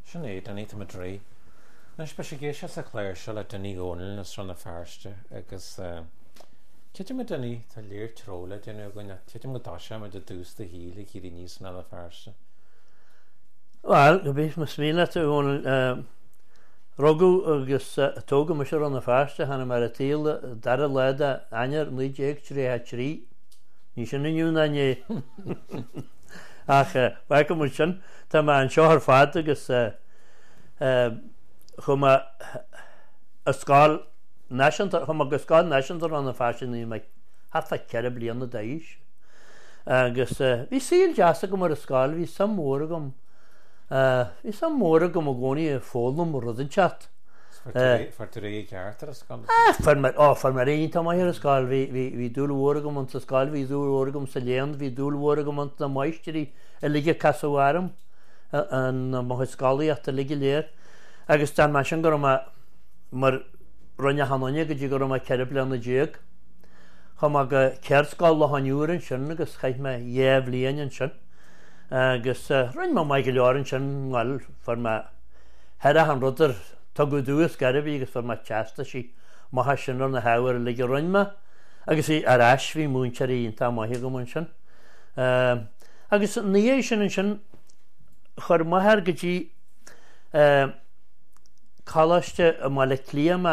Sinead an éit am drí. Nes be sé géisi a chléir se le duní gcónail na strana fearste agus Ceitim go duní tá léir tróla déanú gine Ceitim go dáise me de dústa híla í níos na fearste. Wel, go beth mae smíla ty hwn rogw agos tóga mae sy'n rhan y ffast hanna mae'r atil dar y leda anjar nid jeg tri a tri ni sy'n yn yw'n anye ach wac am wysyn ta mae'n sio'r ffad agos chwma ysgol chwma ysgol nasiant ar rhan y ffast ni mae hatha cer y blion y dais agos fi sy'n jas ag am yr ysgol fi sam môr ag am is am mór go mo gcónaí fólum rud an chat. Far tú ré ceart ar a scoil? Far mar réon tá maithir a scoil hí dúil mhór go mant a scoil hí dúil mhór go sa léan hí dúil mhór go mant na maisterí a lige casahharm an mo scoilí at a lige léir agus tá mar sin go mar ronne hanine go dtí go ma ceir blian na déag chum a go ceir scoil le hanúrin sin agus chaith me dhéh líon sin agus rhain má mai go leorann sin ngáil far ma hera an rutar tugu dúas garibí agus far ma teasta sí maitha sin ar na hair le go rhain ma agus í arás bhí múntear íon tá maithe go mun sin agus níé sin an sin chur maithar go dtí cálaiste má le clíama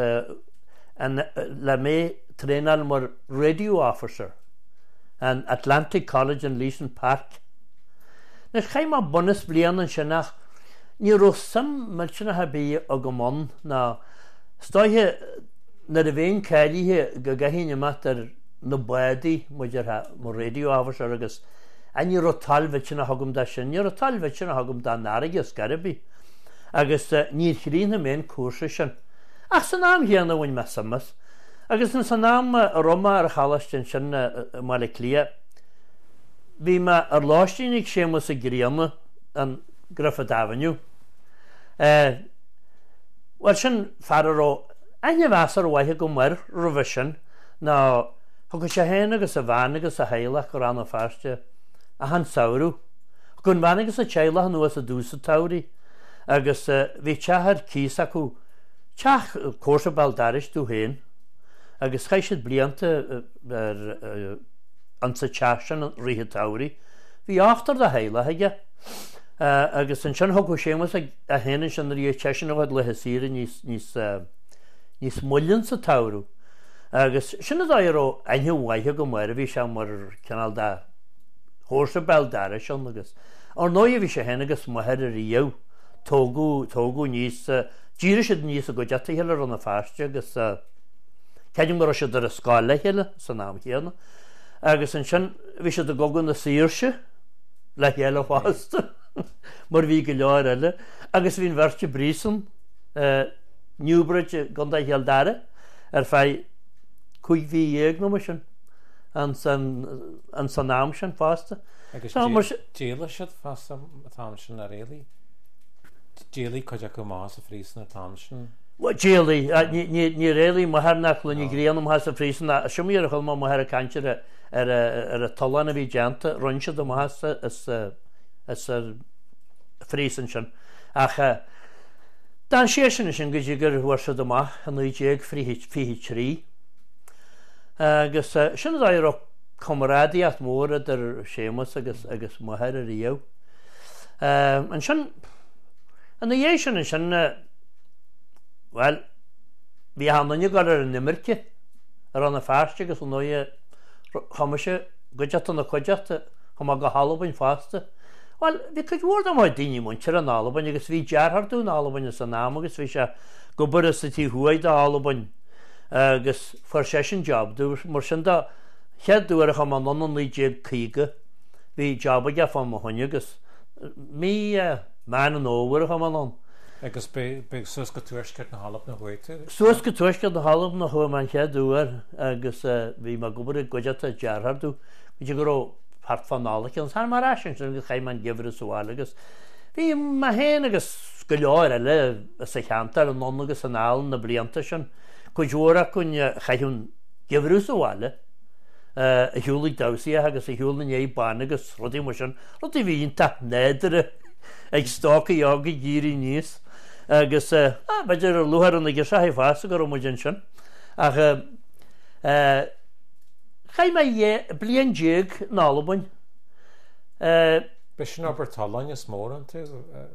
le mé trénal mar radio officer an Atlantic College in Leeson Park. Nes chaim a bonus blian an sinach ní rosam mar sinna ha bí a go mon na stoithe na a bhéon cailíthe go gahíine mat ar na bádaí mo radio officer agus a ní ro talbheit sinna hagam da sin ní ro talbheit sinna hagam da náragus garibí agus ní chrína mén cuasa sin ach san nám héanana bhain me samas agus san nám a roma ar chalastin sin má le clia Bhí me ar láistínig sémas a gríama an Griffith Avenue. Wel sin fararó aine bhasar waithe go mar rovision ná thugus sé héana agus a bhain agus a héilech go ran a fearste a han saoú. Gon bhain agus a teilech nuas a dúsa taurí agus bhí tehar cís acu teach cósa baldaris tú héin agus chaisiad blianta an sa teasan ríthe taurí hí áchtar a héile heige agus an sin thugu sémas a héanaan sin í teisian bhid le síre níos mullann sa taú agus sinna dáró aine bhaithe go mar a bhí se mar canal da thósa beldara sin agus ar nó a bhí sé héna agus muhead a riamh tógu níos díire siad níos a go deata heile an na fearste agus ceidim mar siad ar a scáil le heile san nám chéanna agus an sin bhí sé do gogan na síirse le chéile fásta mar bhí go leir eile agus bhín bherte brísan Newbridge gan healdara ar fé chuig bhí dhéag nó sin an san nám sin fásta agus díala siad fásta tá sin a réalaí díalaí chuide go más a frísan a tá sin Déalaí ní réalaí mar nach le ní gréanam has a frísan a siomíar a chuil má mar a cantear ar a talanna bhí deanta roinse do mahasta is frísan sin ach dá sé sin go dtí gur bhuairse doach an nuidéag fihi trí agus sin ar comrádaíocht móra ar sémas agus mutheir a riamh an sin an dhé sin sin well bhí hanne gal ar an nimirce ar an na fearste agus an nóide chaise goideata na chuideachta chum go hallbain fásta. Well bhí chuid bhór am daoine muintear an álabain agus bhí dearthú álabain san nám agus bhí se go bur sa tí thuaid a álabain agus for sé sin job dú mar sin cheadúar a chu an nóí chuige bhí jobba ge fan mo thuine agus mí me an óhar a chaán. Agus be sus go tuaisceart na hallamh na huaite? Sus go tuaisceart na hallamh na chu man cheadúar agus bhí mar gobar goideata dearthú go go hart fanálaach an san mar sin go chaim man gifir a sáil agus bhí ma héana agus go leir eile sa cheantar an non agus an álan na blianta sin go dúra chun chaithún gifirú sáile a hiúlaigh dasaí agus a hiúla é ban agus rudí mar sin rudí bhíon ta néidir ag stáca aga dírí níos agus beidir ar luhar an ige se fása go mujin sin ach chaim blian déag nálabain Bis sin aber talán is mór an tú?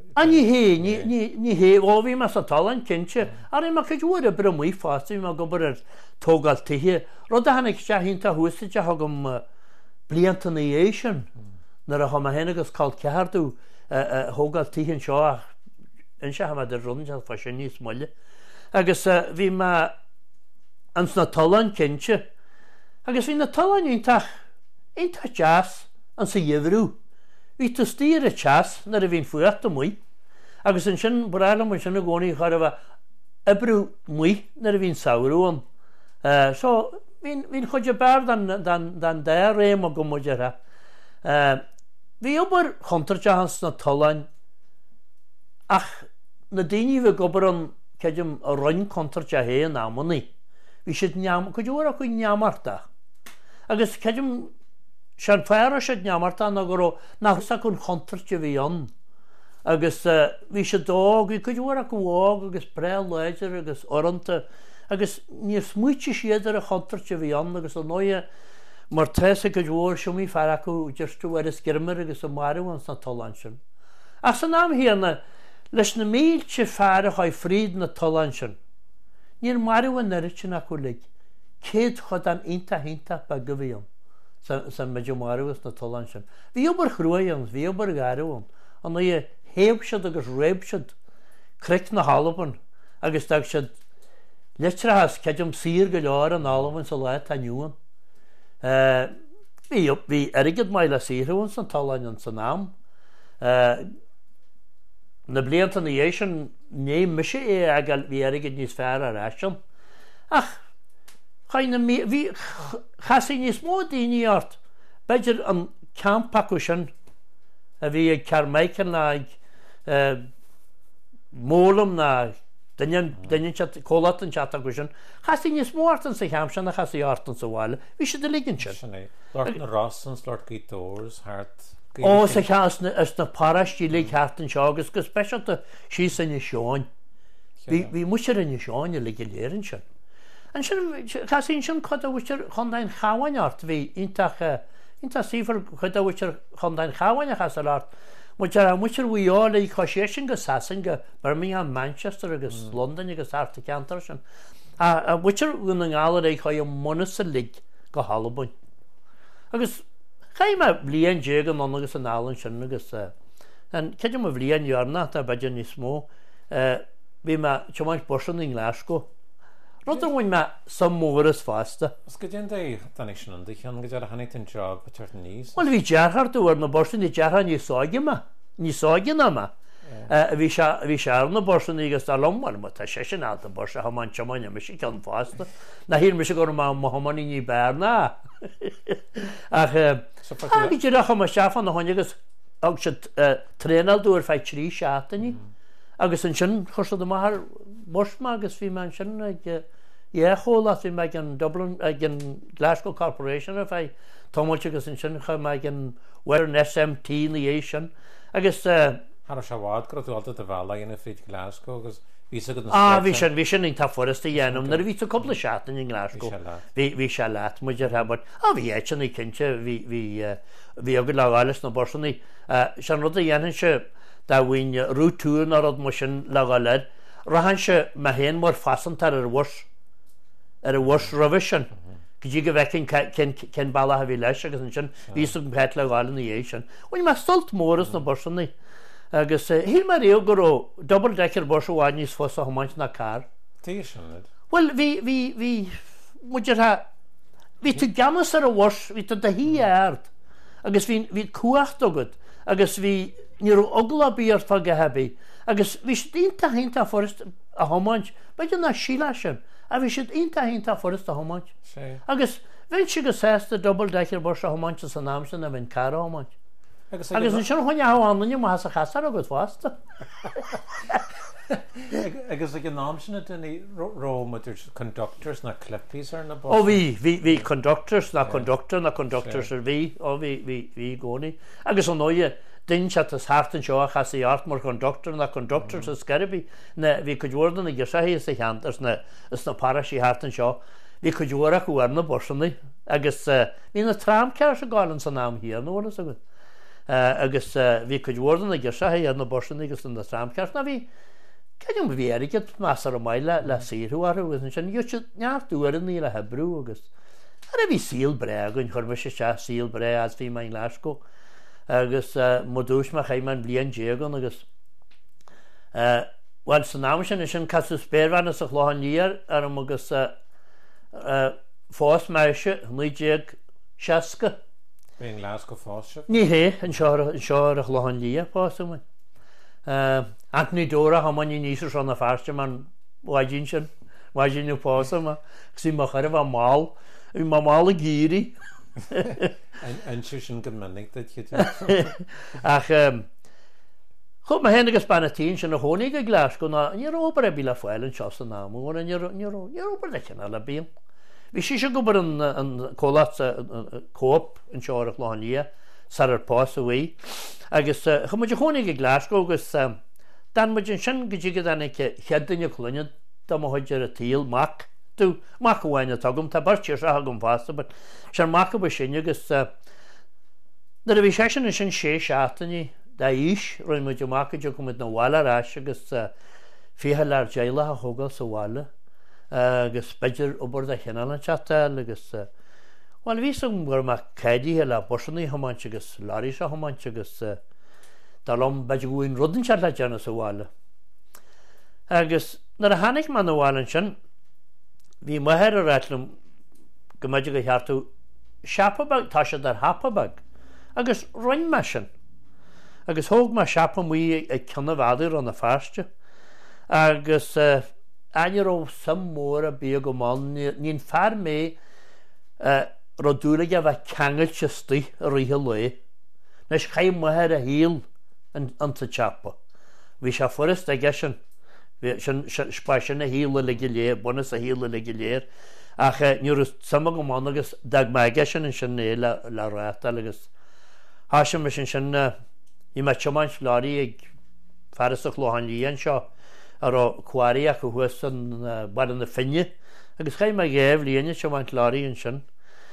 Ní hé bhí me sa talan cinse ar mar chuúir a bre mí fásta me go bar tógáil tuthe rud a hanig se hínta thuúsaide ha gom blianta na éisian nar a ha hénagus cáil ceardú thógáil tuhann seo in se ha de runn fa sin níos muile agus bhí me ans na talan cinse agus hí na talan ítach jazz an sa dhéhrú hí tú stír a chas nar a bhín fuachta muoi agus an sin breile mu sinna gcónaí chuir bh ibrú muoi nar a bhín saoúan so hín chuide bear dan dé réim a go muideire hí obair chuntarte hans na taláin ach na daoine bh gobar an ceidim a roinn contarte a hé an ammaní hí si chuúir a chu neamarta agus ceidim sean fear sé neamarta na go nachsa chun chontarte bhí an agus bhí sé dóg hí chuúir a go bhág agus bre leidir agus oranta agus níos muite siadidir a chontarte bhí an agus an nóide mar teessa go dúir siomí fear acu deirú ar is girmar agus an marú an na talan sin ach san am híanana leis na mílte fear a chaid fríd na talan sin níor marú an neiritsin acu le céad chud an inta ba go bhíon san meidir marúgus na talan sin. Bhí obair chruaíons, bhí obair garúan an é héobsead agus réibsead cric na halaban agus dag siad litrahas ceidim sír go leir an álaban sa leid aniuan. Bhí airigid mai le síhrún san talan an san nám. Na blianta na dhé sin né mise agal bhí airigid níos fearr ar eisian. Ach chasí níos mó daoine ort beidir an campacu sin a bhí ag cearmaican na mólam na daine cólatan chat acu sin chasí níos mórtan sa cheam sin a chasí ortan sa bháile bhí si de ligin sin Lord na Rossans, Lord Gaitors, Hart ó sa cheasna is na parastí le cheartan seo agus go speisialta sí san na seáin bhí muir in na seáin le go léirann sin an sin chasín sin chud a bhúir chundain chahainart bhí ínta sífar chud a bhúir chundain chahaine chaart mu a muir bhuiála í choisié sin go sasan go Birmingham, Manchester agus London agus Arta Cantar sin a bhuiir bhún an gála é chu muna sa lig go halabain agus chaime blion déag an agus an álann sin agus an ceidir a bblion dearna a beidir níos mó bhí me teáint borsan in Glasgow Rud bhain me sam móras fásta. Os go dén é danig sin an dichan go dear hanig an job be tuir níos? Well, bhí dearhartú ar na borsan í dearhan ní sáige ní sáige na ma. Bhí sear na borsan ígus tá lomar ma tá sé sin alta borsa ha man teáine me si cean fásta. Na hir me se go má mohammaní ní bearna. Ach bhí dearcha mar seafan na háinegus ag se trénal dúir feit trí seaataní. Agus an sin chusa do mar borsma agus bhí man sin chola bhí me an Dublin an Glasgow Corporation a bheith tomáilte agus an sin chu me an wear an SMT na dhé sin agus Har se bhád go dúilta a bhela ina fé Glasgow agus bhí sin in tá forasta dhéanam na ví coppla seaatan in Glasgow hí se leat muidir hebad a bhí éitina cinnte hí agad leáiles na borsannaí sean rud a dhéanaan se da bhain rútúin ar mar sin leáile rahan se me héan mar fasantar ar a bhs revision go dtí go bheith cin bailla a bhí leis agus an sin ví an peit leáile na dhé sin. Bhain me stolt móras na borsannaí agus hí mar réo gur double decker bors bháin níos fós a hamáint na car. Tí sin? Well, hí muidir hí tú gamas ar a bhs hí tú de hí aird agus hí cuacht agad agus hí níor ogla bíart fá go hebí agus bhí si ínta hénta forst a hamáint beidir na síla sin a bhí si ínta hénta forst a hamáint agus bhain si go sésta double decker bors a hamáint san náam sin a bhain car a hamáint agus an sin chuine háánaine má has a chasar agad fásta. Agus ag an náam sinna duna rómaidir conductors na clippies ar na bus? Ó bhí conductors na conductors ar bhí ó bhí gcónaí agus an nóide dyn chat as hartan seo chas i art mar conductor na conductor sa scarabí na bhí cudhórdan na gisahí sa cheantars na paras i hartan seo bhí cudhórach uair na borsannaí agus hí na tramcear sa gálan sa nám hir nó sa go agus bhí cudhórdan na gisahí ar na borsannaí agus na tramcear na bhí Caidim bhí airigid masar maile le síúar agus sin dúte neartúan í le hebrú agus a bhí síl bre gon churme se síl bre as bhí mai leisco agus modúis me chaimman blion dégan agus bhail san ná sin sin casú spéirhena sa chláhan líar ar agus fás meise nuidéag seaca. Bhíon Glasgow fáiste? Ní hé an seo a chláhan líar pása Anthony Dora ha man níos ran na fáiste man waidín sin waidínú pása ma sí mar chuir bh máil í má mála gíri An sin go minic ach chu ma hen agus Spanatín sin na hónig a Glasgow na ní obair bí le fáil an seosa ná mór an obair le le bíon. Bhí sí se gobar an cólat cóp an seoach láníí sar ar pás a bhí agus chu muidir tháinig i Glasgow agus dan muidir sin go ddígad anna cheadaine chluine dá chuidir a tíal mac tú mac bhhaine tugam tá bartíir se gom fásta, but se mac ba sinne agus na a bhí sé sin sin sé seaataní dá is roiin muidir macaide go na bhhaile agus fithe lear déile a thugáil sa bhhaile agus beidir obair a chéanana chatáil agus bhil ví gur me céidíthe le borsannaí hamáinte agus láirí se hamáinte agus dálum beidir bhfuin rudan se le deanna sa bhhaile. Agus nar a hanig man na bhhailin sin bhí maithir a réitlim go maidir go cheartú seapabag tá se ar hapabag agus roiin me sin agus thóg me seapa mí ag cena bhadair an na fáiste agus ainaró sam mór a bí go máin níon fear mé rodúlaige a bheith cheangailte stí a ríthe le nes chaim maithir a híal an sa teapa. Bhí se forist aige sin spáisina híla le léir buna a híla le léir ach nuair sama go máin agus dag meige sin in sin é le ráta agus há sin me sin í me teáint láirí ag ferrasach láhan líon seo ar cuairíach go thusan badan na finne agus chaim me géibh líine teáint láiríonn sin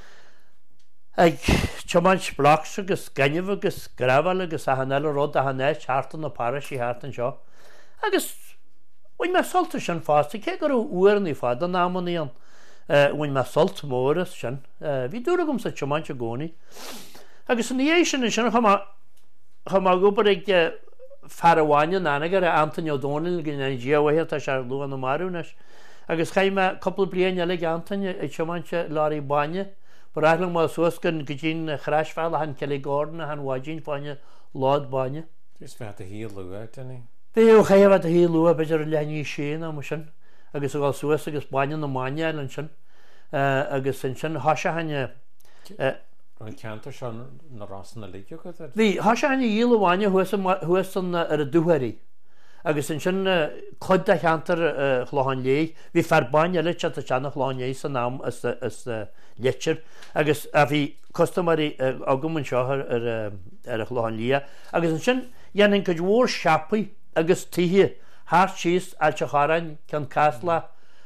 ag teáint blach agus gaiineh agus grabhil agus a hanile rud a hanéis hátan na páras í hátan seo agus bhain me solta sin fásta cé gur uair í fád an námaníon bhain me solt móras sin bhí dúra gom sa teáint a gcónaí agus an ééis sin sin chumá gobar ag fearhhaine nánagar a Anthony O'Donnell gin Nigeria tá se luúan na marúnes agus chaime coppla blion eile Anthony ag teáinte láirí baine Bráithlang má suascan go dtín chreisfeil a an Kelly Gordon a an bhaidín fáine lád baine. Tís fe a hí luúa denní? Bhí chéimh a hí luúa beidir leí sin am sin agus bháil suas agus baine na maine an sin agus sin sin háise haine An ceantar se na rásan na líide go? Bhí háise haine díal bhaine thuasan ar a dúhairí agus sin sin chuid a cheantar chláán lé hí fearbáin eile te a teannach chláán san nám is letir agus a bhí costommarí agamann seo ar a chláán lia agus an sin dhéanaan go dhór seapaí agus tithe thart síos ailte chárain cean cála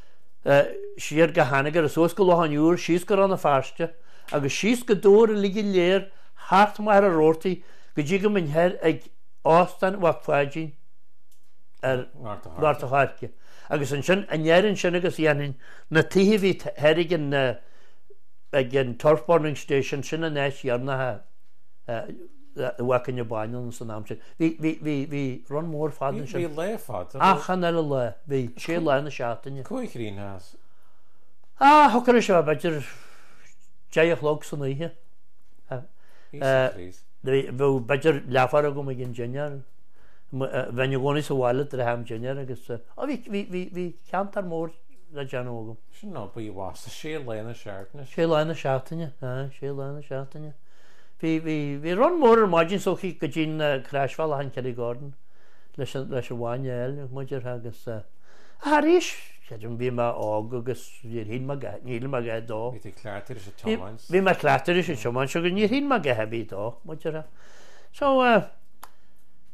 siar go hanagar a suas go láhanúr síos go an na fáiste agus síos go dóir a ligí léir thart mar a rótaí go dtí go min heir ag ástan bhaáidín ar Ghartachairce agus an sin anéann sin agus dhéanaan na tithe bhí heirigin ag an Turfburning Station sin a néis dhearnathe bhacanne bain san am sin. Bhí run mór fádan sin. Bhí le fád? Achan eile le bhí sé le na seaataine. Cúig rínhas? Thucar se beidir déochlog san ihe. Bhú beidir leafar go me gin Junior bhaine gcónaí sa bhhaile ar a ham Junior agus bhí ceantar mór le deanógam. Sin ná bu bhás sé lena seaartna? sé lena seaataine sé lena seaataine. Bhí run mór ar maidin sochaí go dtín creisfeil a an Kelly Gordon leis an bháine eil muidir agus ríis bhí me ág agus níl me gaith dó. Bhí cléirtir sé teáins? Bhí me cléirtir sé teáin se go níor hí me gaithe bí dó muidir. So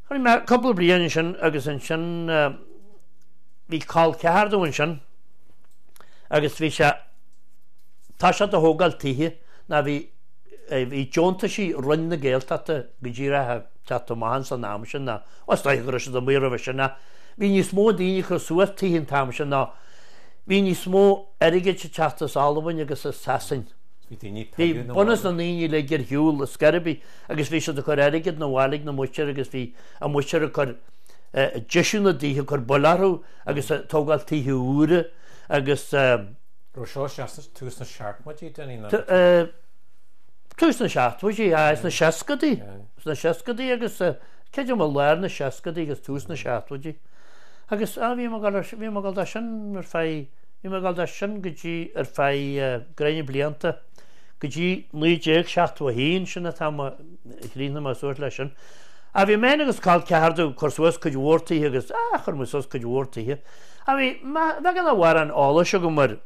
Chwn me couple blian sin agus an sin bhí cáil ceardúin sin agus bhí se tá se a hógáil tithe na bhí Johnta sí run na géaltata go ddíire te máhan san náam sin na ostágur se do mé bh sinna hí ní smó daoine chu suas tíhinn tam sin ná hí ní smó aige se tetas áhain agus a sasin. Bhí bunas na naoine le gur hiúil a scarabí agus bhí se do chur aigid na bhálaigh na muteir agus bhí a muteir chur deisiúna díthe chur bolarú agus tógáil tithe úre agus tús na seaartmatí tús na seaartmatí is na seacadaí na seacadaí agus ceidir má leir na seacadaí agus tús na seaartmatí agus bhí gal sin ar fé bhí gal sin gotí ar fé greine blianta gotí 1961 sinna tá chrína má suirt lei sin a bhí mé agus cáil ceardú chusuas go dhórtaí agus chur mu sos go dhórtaíthe a bhí gan bhhar an ála se go mar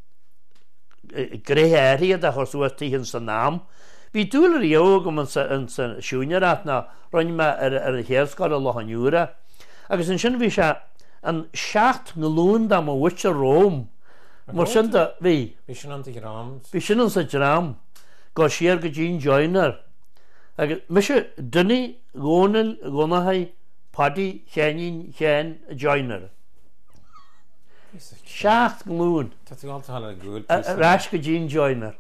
gréhéirí a chusuastíhinn san nám hí dúlar ío go an san siúneart na roiinme ar a chéirscáil a lechaniúra agus an sin bhí se an 7 ngulún am a bhuiite Róm mar sin bhí hí sin an sa drám gá siar go dín joinar agus me se duine gcónail gonathaid padí cheanín chean a joinar 7 ngulún ráis go dín joinar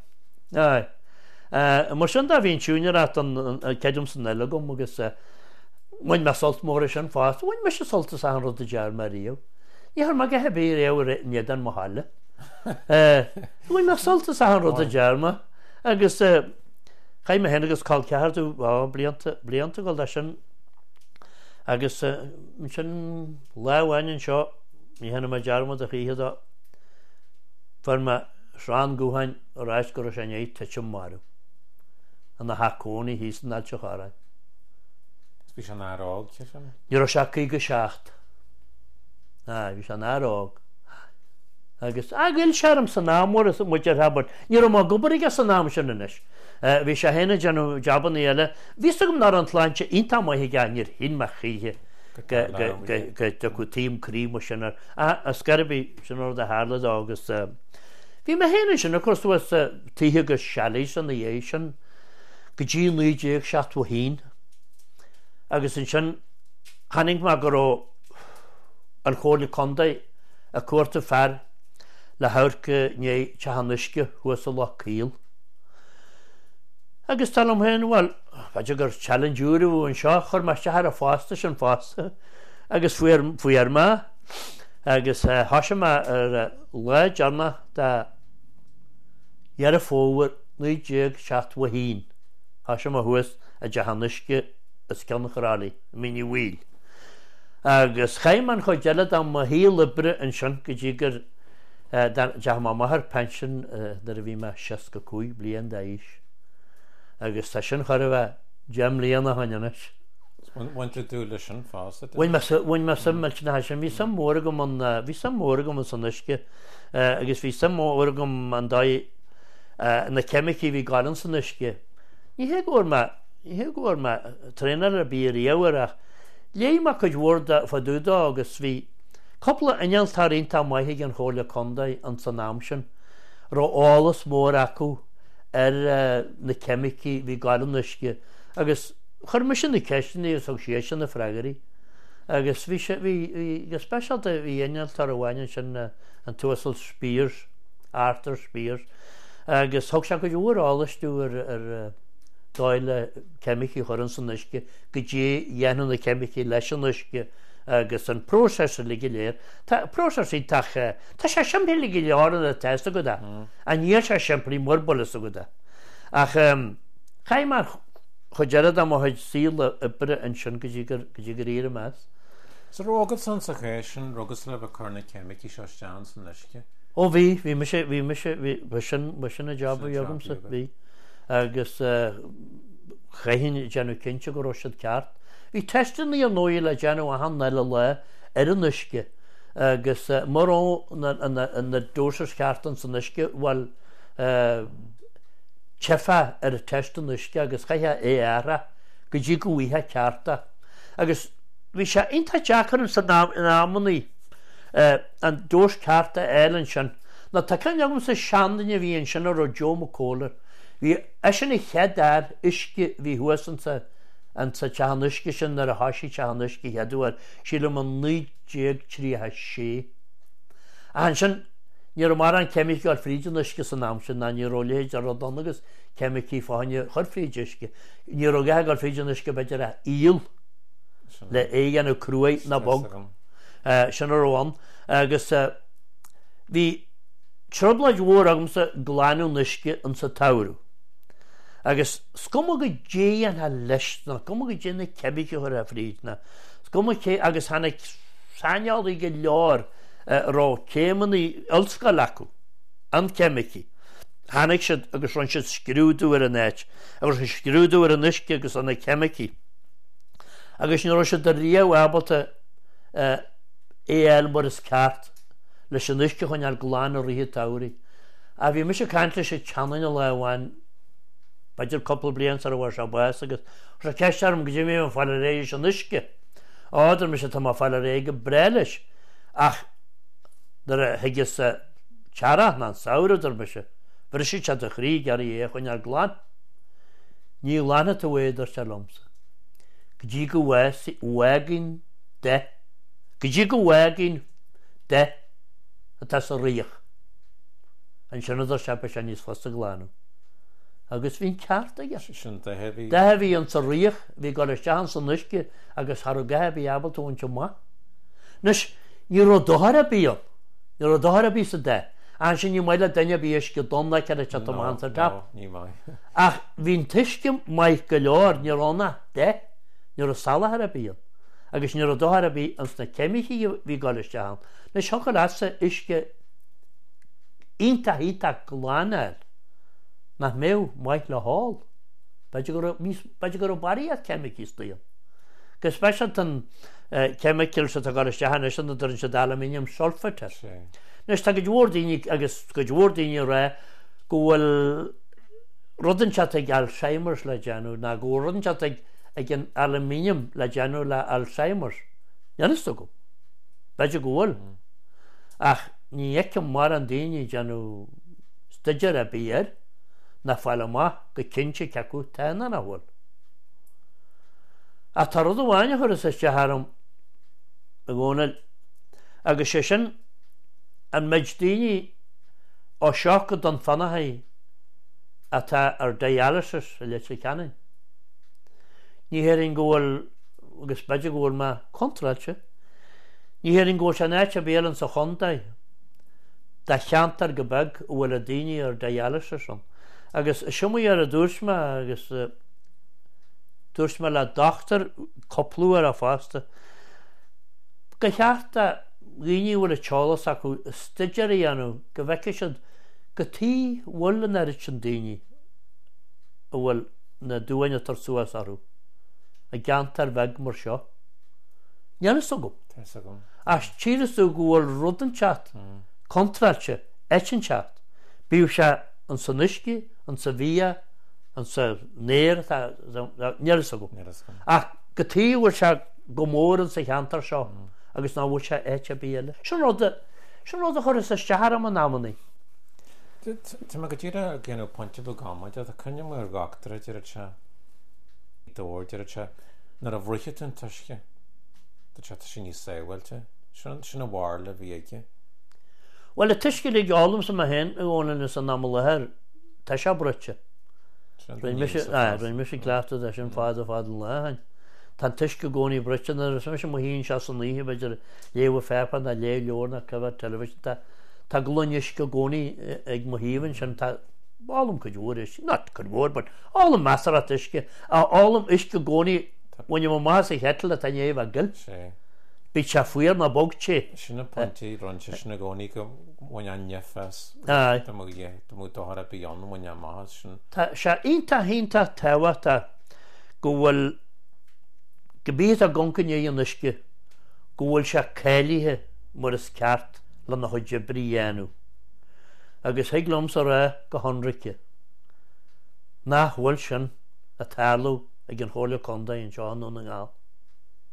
mar sin a bhíon siúnear an ceidim san eile gom agus Mhain me solt mór sin fást, bhain me se soltas an rud a dear marío. Ní har me go hebí éhar iad an mohaile. Bhain me soltas an rud a dearma agus chaim me hen agus cáil ceardú blianta goil sin agus sin lehhain seo ní hena me dearma a chiad far me srán gúhain a ráis go sin éid te marú an na hacóní hís an ailse chárain. Bhí se nárág sin? Ní ra seacaí go 7. Bhí se nárág. Agus agil sem san námór is muidir habbar. Ní má gobarig san nám sin inis. Bhí se héna deanú jaban eile, ví gom ná an tláinte ínta mai ganir hin me chíthe go tím crím sinnar a scarabí sin a hála agus. Bhí me héna sin a chusú títhe go sealaí san na dhé sin go dtí 1961. agus in sin haning me go an chóirla condaid a cuairta fearr le hairce né tehannisce thuas a lechíl. Agus tal héin bhil beidir gur challengeúra an seo chur meiste ar a fásta sin fásta agus fuar me agus thoise me ar le dearna dear a fóhar 1961 thoise me thuas a tehannisce is ceanna chorálaí mini bhíl. Agus chaimman chu deile am hí libre an sin go dtí gur de má maithar pensin dar a bhí me 65 blian d'aís. Agus tá sin chuir bheith deam líana haineis. Bhaintre dú lei sin fásta? Bhain me sam meilte na sin bhí sam mór go an san isce agus bhí sam mór gom an na cemicí bhí gáan san isce. Ní hé gohfuir me trénar a bí réhach lé me chu dhórda fa dúda agus bhí coppla inaltarínta maithe an chóla condaid an san nám sin rá álas mór acu na cemicí bhí gáan isce agus chur me sin na ceisinaí ag sé sin na freigarí agus bhí go speisialta bhí inaltar a bhhaine sin an tuasal Spears, Arthur Spears agus thug se go dúr álasú ar dáile cemicí churann san isce go dtí dhéanú na cemicí leis an isce agus an prósesa le léir. Tá prósasí tá sé siampí le leáran a testa go a níor sé siampaí mórbolas a go. Ach chaim mar chu dead am chuid síl a bre an sin go dtí gur íire meas. Sa rógad san sa chéisisin rugus le bh chuna cemicí seo steán san isce? Ó bhí sin a job jogam sa bhí. Agus chahinn genú cinnte go roisiad ceart. Bhí testan í an nóí le genú a han eile le ar an isce agus marró na dúsas ceartan san isce bhfuil tefa ar a testan isce agus chaithe éara go dtí go bhuithe cearta agus bhí sé inta Jackar sa námaní an dús carta eilen sin na tá ceann sa seandaine bhíon sin ar Joe McCollar hí sin i chead isce bhí huasansa an sa teannisce sin ar a hasí teannisce headúir síle man 9 an sin ní mar an cemic ar fríidirnisce san ná sin na ní róléid ar donnagus cemicí fáine churfríidirisce ní rogathe gur fríidirnisce beidir a íl le éan cruaid na bog sin arháin agus bhí troblaid mhór agam sa gláanú nisce an sa taú agus scuma go dé an ha leis na scuma go dé na cebice chuir a fríd na scuma ché agus hanig saneáil i go leor rá céman í ulsca lecu an cemici hanig siad agus ran siad scrúdú ar an éit agus scrúdú ar an nisce agus an na cemici agus ní siad a riamh abalta éal mar is ceart leis an nisce chuin ar gláán a ríthe taí a bhí mis caiinte sé teanna le bhhain beidir coppla blian ar bhhar se bes agus sa ceistem go dtí mé an fáil rééis an nisce áidir me sé tá fáil réige brelis ach dar higus teara ná saoidir me se bhar si te a chrí gar é chuin ar gláán ní lána a bhéidir se lomsa go dtí go bhhagin de go dtí go bhhagin de atá a riach an sinnaidir sepa se níos fosta gláánú agus bhín ceart aige de bhí an sa riach bhí go tean san nuisce agus Har gathe bhí abaltúnte má nus ní dóthar a bíon ní dóthar a bí sa de an sin ní maiile daine bhíos go donna ce tetamánta tap ach hín tuisce maiid go leor nírána de ní salathar a bíon agus ní dóthar a bí ans na cemií bhí goisteán na secha lesa isce ínta híta glááil na mé maiid le hall beidir gur barí a cemicí stíon gus spe an chemicil se a goisteán sin idir se aluminium sulfate nes tá go dúirdaine agus go dúirdaine ré go bhfuil rudanchat ag Alzheimer's le deanú na go rudanchat ag an aluminium le deanú le Alzheimer's Janiste go beidir go bhfuil ach ní eice mar an daine deanú staidir a bíar na fáile má go cinse ceú taine na bhfuil a tar rud bháine chuir is teharm a gcónail agus sé sin an meid daoine ó seach go don fanathe atá ar dialysis a le ceannain ní héirn ggóil agus beidir ggóil má contrailte ní héirn ggó se néite bélan sa chundaid de cheantar go beg bhfuil a daoine ar dialysis an agus simuí ar a dúirsme agus dúirsme le doctor coplú ar a fásta go cheartta líní bhfuil a teolalas acu staidir anú go bheice siad go tí bhfuil ar sin daoine a bhfuil na dúhaine tar suas arú a gceantar bheith mar seo Janiste go as tíirú go bhfuil rudanchat contrailte éitinseat bíú se an sa nuisci an sa bhí an sa néir Janiste go ach go tí bhfuil se go mór an sa cheantar seo agus ná bhfuil se éite bíile sin rud a chuir sa stear am an námaní Tá go tíra gcéanú pointinte do gámaid a chunne mar gachtar tíire se dóir se nar a bhruiche an tuisce Tá sin ní séhhailte sin bhhar le bhíice Well a tuisce le gálam sa hen a bhna san ná lethir tá se brute mis gláasta a sin fád a fád lehain Tá tuisce gcóí brute sem híonn se san líthe beidir léomh fepan a lé leorna cohar television tá glunneis go gcóí ag mohíhann sin álam go dúir ná chu bhór, but álam measar a tuisce a álam is go gcóí bhaine má a hetal a tá éh a gil Bhí se fuiar na bogté sinna pointí ranse sinna gcóí go bhaine nefas mú dothar a bíon bhaine má sin Tá se ionanta hínta tehata go bhfuil gobí a goncané an nuisce go bhfuil se céilethe mar is ceart le na chuide bríhéanú agus higlums a rá go honrice nach bhfuil sin a talú ag an chola conda an seánú na ngáil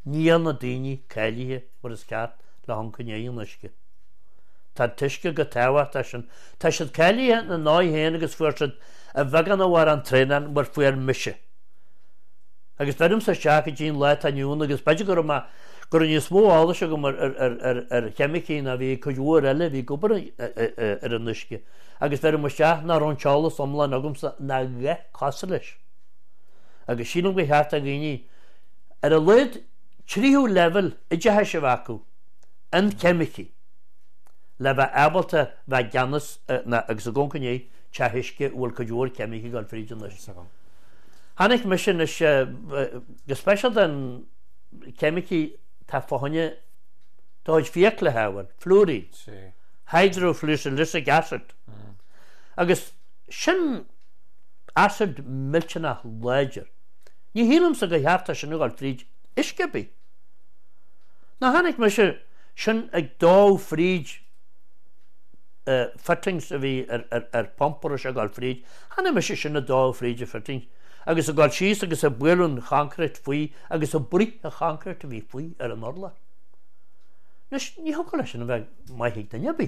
níl na daoine cailíthe mar is ceart le hancaine íonisce. Tá tuisce go táha tá siad cailíthe na 9 héana agus fuairsid a bhegan bhhar an trénan mar fuar mise. Agus bem sa seach a dín leit aniuún agus beidir gur níos mó ála se go mar ar chemicín a bhí chuúir eile bhí gobar ar an nuisce. Agus bheit mu seach ná an teálas omla agumsa na ghe casa leis. Agus sínom go heart a gine ar a leid tríú level i d dethe se bhacu an chemicí le bheith abalta bheith ganas agus a goncané tehiisce bhfuil chuúir chemicí gáil fríidir leis. Hannig me sin is gespecial den chemicí tá fáinne dáid fiac le hahain, fluoríd, hydrofluosilicic acid. Agus sin acid miltenach léidir. Ní hílam sa go heartta sin gáil fríd iscebí. Na hannig me sin ag dá fríd fittings a bhí ar pompar a gáil fríd, hannig me sin a dá fríd a fittings. Agus a gáil síos agus a buún chancret faoi agus a brí a chancret a bhí faoi ar an orla. Nus ní hoca leis sin a bheith maithaigh na nebí.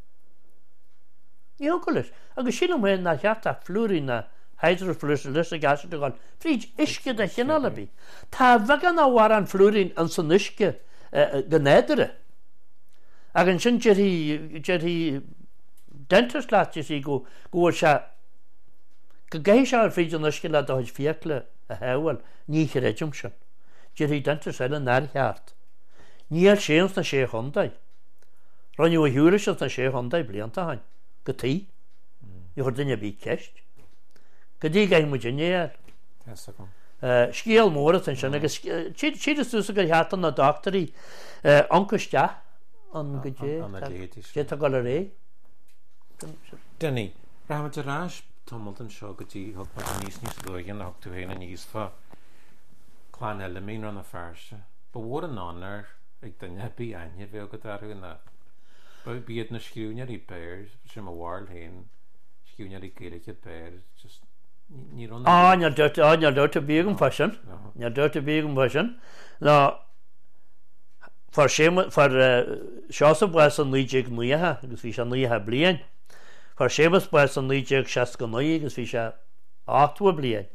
Ní hoca leis. Agus sin mé na cheart a flúrí na hydrofluosilicic acid a gáil fríd isce de chinálabí. Tá bhegan á bhhar an flúrín an san isce go néidere. Ag an sin deirí dentist láti sí gohfuil se go gaith se ar fríd an isce le dáid fiacle a hehail ní réidirm sin. Deirí dentist eile nár cheart. Níl séans na sé hondaid. Ranniu a hiúris na sé hondaid blianta hain. Go tí. I chuir duine bí ceist. Go dtí gaith mu dinéir. Scéal móra an sin agus tíidir súsa go heatan na doctorí ancaiste an go dé a gáil a ré. Denny, rahamid a rás tomultan seo go dtí thug mar níos dóigean ach tú héna níos fa chláin eile mín ran na fearste. Ba bhór an ánar ag duine bí aine bhé go darú na bíad na sciúnear í béir sem a bhharil héin sciúnear í céirice béir just ní ran Near dúirt a bíagam fashion. Near dúirt a bíagam fashion. Ná far seasa buas an líideag nuithe agus bhí se nuithe blian. Far sémas buas an líideag 69 agus bhí se 8 blian.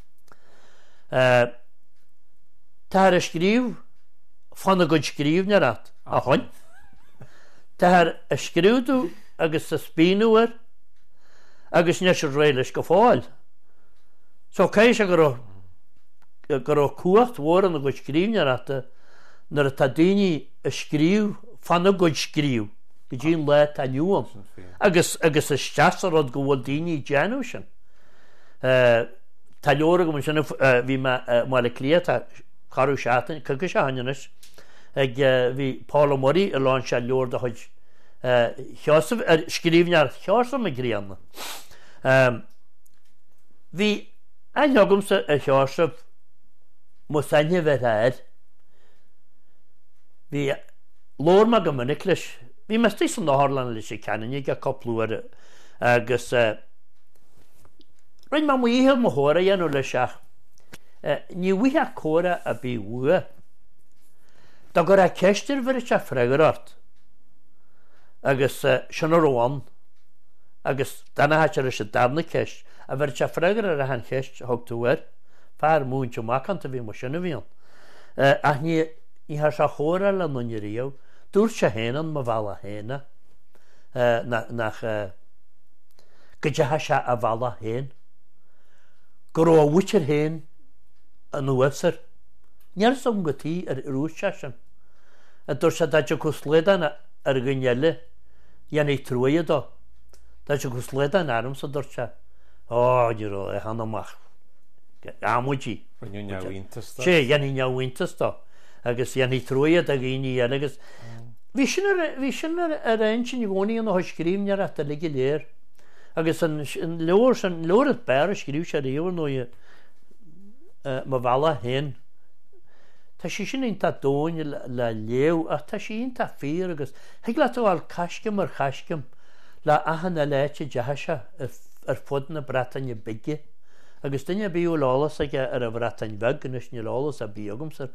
Tá a scríomh fanna go scríomhne rat a chuin. Tá a scríúdú agus a spíúir agus ne se réiles go fáil. So cé se gur cuacht mhór an go scríomne rata nar a tá daoine a scríomh fanna go scríomh go dtíon le a nniuam. Agus is teasarrad go bhfuil daoine déanú sin. Tá leora go sinna bhí má le clíad carú seatain chugus se hainenis ag bhí Pála Morí a láin se leor de chuid scríomhnear cheása a gríanna. Bhí athegumsa a cheásamh mu saine bheith air. Bhí lór go minic leis. Bhí me tí san náthlan leis sé ceanine go coplúir agus rinn má muíhil mo thóra dhéanú le seach. Ní bhuithe córa a bí bhua. Tá gur a ceistir bhar se freigarart agus sin róháin agus dana hátear se dána ceist a bhar se freigar ar a an cheist thugtúir fear múnte mácanta bhí mar sinna bhíon. Ach ní ha se chóra le nuiríomh dúr se héanaan má bhela héna nach go dethe se a bhela héin. Gur ó bhuitir héin an uasar. Near som gotí ar rúiste sin. A dúir se dáte coslédan ar gneile dhéana trúide dó. Dáte coslédan arm sa dúir se dúró a hanamach. Amútí. sé dhéanaí nehaintas dó. Agus dhéanaí trúide a gíní agus. Bhí sin ar ein sin gcóí an scríomnear a ligí léir. Agus an leor san leor bear a scríú se réomh nó má bhela hen. Tá sí sin onanta dóin le léo a tá sí onanta fér agus heag le bháil caiscim mar chaiscim le achanna leite deise ar fud na Bretainne bige agus duine bíú lálas aige ar a Bretainne beg gus ní lálas a bíogamsar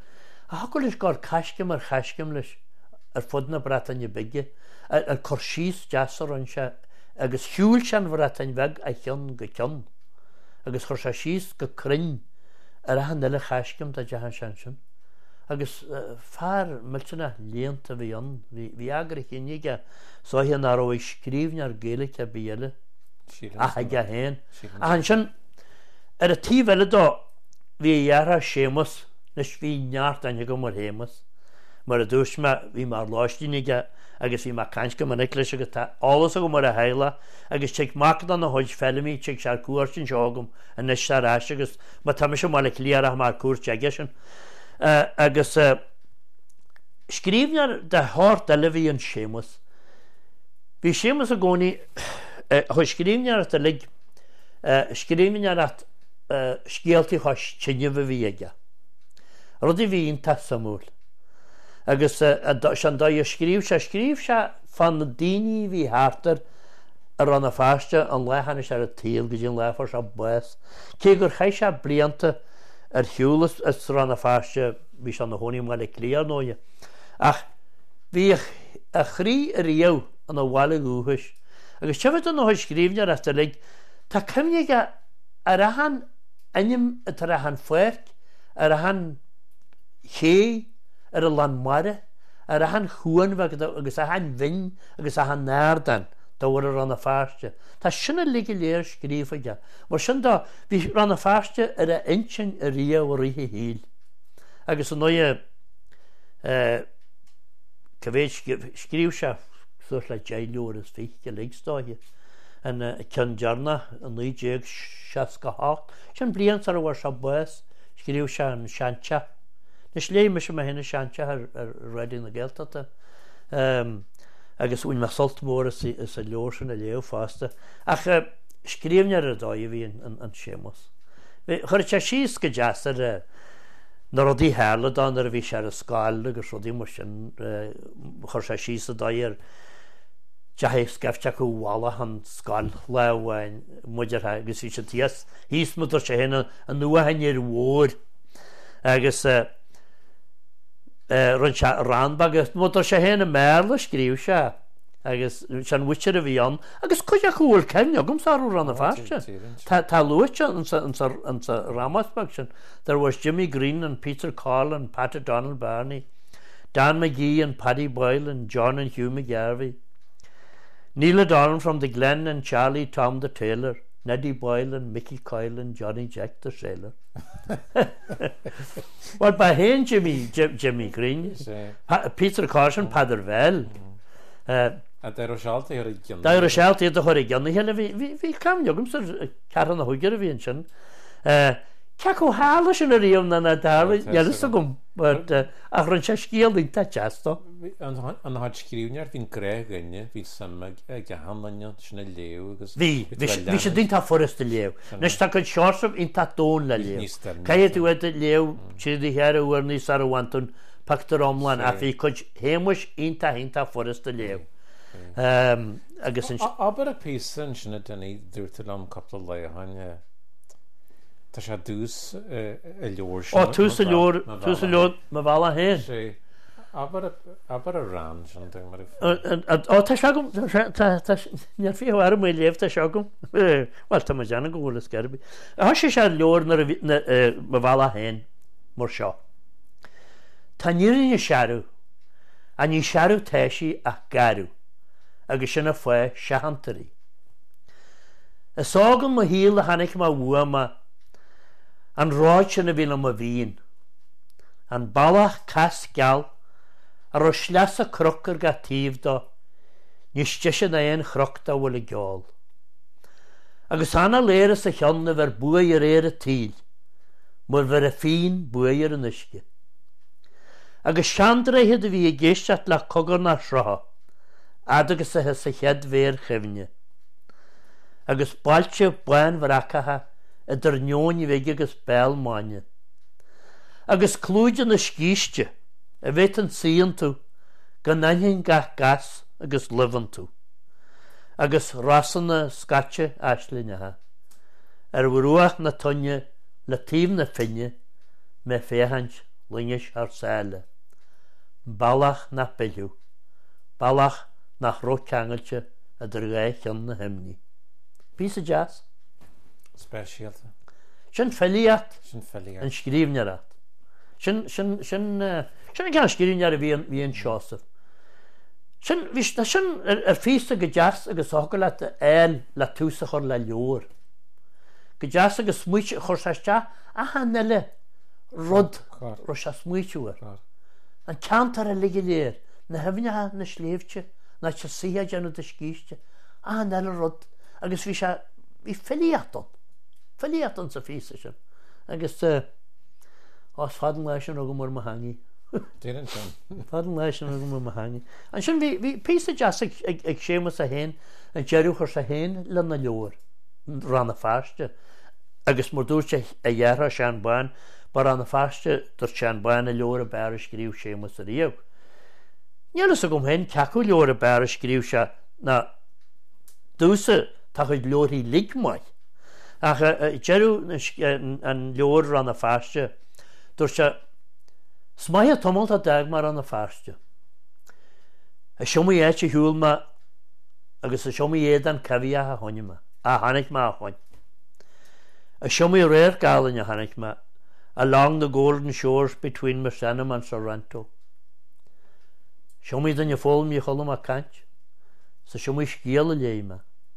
A hagol is gáir caiscim ar chaiscim leis ar fud na Bretagne bige ar corsís deasar an se agus hiúil sean Bretagne beg a chean go cean agus chur se síos go crinn ar a hanile chaiscim da dehan sean sin agus fear miltena léanta bhí an bhí agra chéige sáhíon ar ó scríbne ar géalaigh a bíile a haige héin a han sin ar a tíhile dó bhí dheartha sémas nes bhí neart aine go mar hémas mar a dúis me bhí mar láistíige agus bhí mar cansca man iclis agus tá álas a go mar a heile agus te mac an na hóid fellimí te se cuair sin seágum a nes se ráis agus má tá se mála líarach mar cuat aige sin agus scríbnear de háart eile bhí an sémas. Bhí sémas a gcónaí chu scríbnear a lig scríbnear at scéaltaí chos tinne bh bhí aige. Rudí bhíon ta samúil. Agus sean dá scríb se fan na daoine bhí hátar ar an na feiste an lechanna se a tíal go dtíon lefar se buas. Cé gur chaid se blianta ar hiúlas is ran na feiste bhí se na hóí máile líar nóide. Ach bhí a chrí a riamh an bhhaile gúthais. Agus tefad an nóid scríbnear a lig tá cymneige ar a han inim tar a han fuirt ar a han ché ar a lan mare ar a han chuan agus a han vin agus a han nærdan da war ran na feiste. Tá sinna ligge léir scrífaide mar sin dá bhí ran na feiste ar a intin a ria ó rithe híl. Agus an nóie cavéid scríb se suas le déilúir is fiche ligstáide an cean dearna an 1968 sin blian ar bhar se buas scríb se an seanse. Nes lé me sem hinna seanse ar réidir na Gaeltachta agus úin me soltmór is a leor sin a léo fásta ach scríbnear a dáid bhíon an sémas. Chuir te síos go deasar na rodí hála dan ar a bhí se a sáil agus rodí mar sin chuir se síos a dáir dehéh scefte go bhála an sáil lehhain muidir agus hí se tías híos mutar se hinna an nuahain ar mhór agus run se ranbagus mutar se héna méla scríb se agus sean witir a bhí an agus chuide chuúil cenne gom sarú ran na feiste. Tá luite an sa ramasbag sin. There was Jimmy Green and Peter Carl and Pat Donald Barney, Dan McGee and Paddy Boyle and John and Hugh McGarvey, Neil O'Donnell from the Glen and Charlie Tom the Tailor, Neddy Boyle and Mickey Coyle and Johnny Jack the Sailor. Well, by him Jimmy Green, Peter Carson, Paderwell. A dar sealtaí ar gceanna. Dar sealtaí a chuir gceanna héna bhí camneogum sa caran na thuigear a bhíon sin. Ce go hála sin a riamh na dálas a gom ach run se scéalaí tá teasta. An háid scríbnear hín gré gunne hí sama gahanlaine sinna léú agus Bhí sé dtí tá forasta léh. Nes tá chun seásamh in tá dón le léh. Caiad tú a léh siad i hear uair níos ar a bhaintún pactar omlan a bhí chud héimis inta forasta léh. Agus aber a písan sinna denna dúirtal am coppla leihain tá sé dús a leor sin. Tús a leor má bhla héin. Aber a ran sin mar tá segum near fío ar mé léh tá segum bhil tá deanna go bhla scerbi. Tá sé se leor má bhla héin mar seo. Tá nírinne searú a ní searú teisi ach garú agus sinna foioi sehantarí. Is ágan mo híal a hanig má bhuama an ráid sinna bhí am a bhíon an bailach cas geall a ro sleas a croccar ga tíomh dó níos teise na éon chrochta bhfuil a geáil. Agus anna léras a cheanna bhar buair éar a tíl mar bhar a fin buair an isce. Agus seandraithe a bhí a géisteat le cogar na srotha agus a his a chead bhéir chimne. Agus bailte buin bharacatha a dar neóin bheith agus bell máine. Agus clúide na scíiste a bheith an síon tú go nain gach gas agus livan tú. Agus rasanna scate eislinethe ar bhruach na tunne le tíomh na finne me féhaint líis ar saoile. Ballach na beiliú, ballach nach róceangailte a drgaith an na himní. Pís a jazz? Spéisialta. Sin feliat Sin fellíar. an scríbnearat. Sin gan scríbnear a bhí an seosah. Sin físta go jazz agus ága le túsa chur le leor. Go jazz agus smuoite chur saiste a hanile rud ro se smuoitiúir. An cantar a ligige léir na hefnethe na sléimhte na se siad deanú de scíiste a hanile rud agus bhí feliaton sa físa sin. Agus os fadan leis an go mór hangi. Déan sin. Fadan leis an go mór hangi. An sin bhí písa jazz ag sémas a héin an jeú chur sa héin le na leor ran na fearste. Agus mór dúirte a dhearra sean bain bar an na fearste dur sean bain a leor a bear scríú sémas a riamh. Nílas a gom hen ceú leor a bear scríú se na dúsa tá chuid leorí ligmáid. Ach jeú an leor ran na fearste dur se smaithe tomult a deag mar an na fearste. A siomí éite hiúlma agus a siomí éad an cehí a honime a hanig má a hoin. A siomí réir gálan a hanig má along the golden shores between Mercenum and Sorrento. Siomí dan fólm i cholam a cant sa siomí scéal a léime.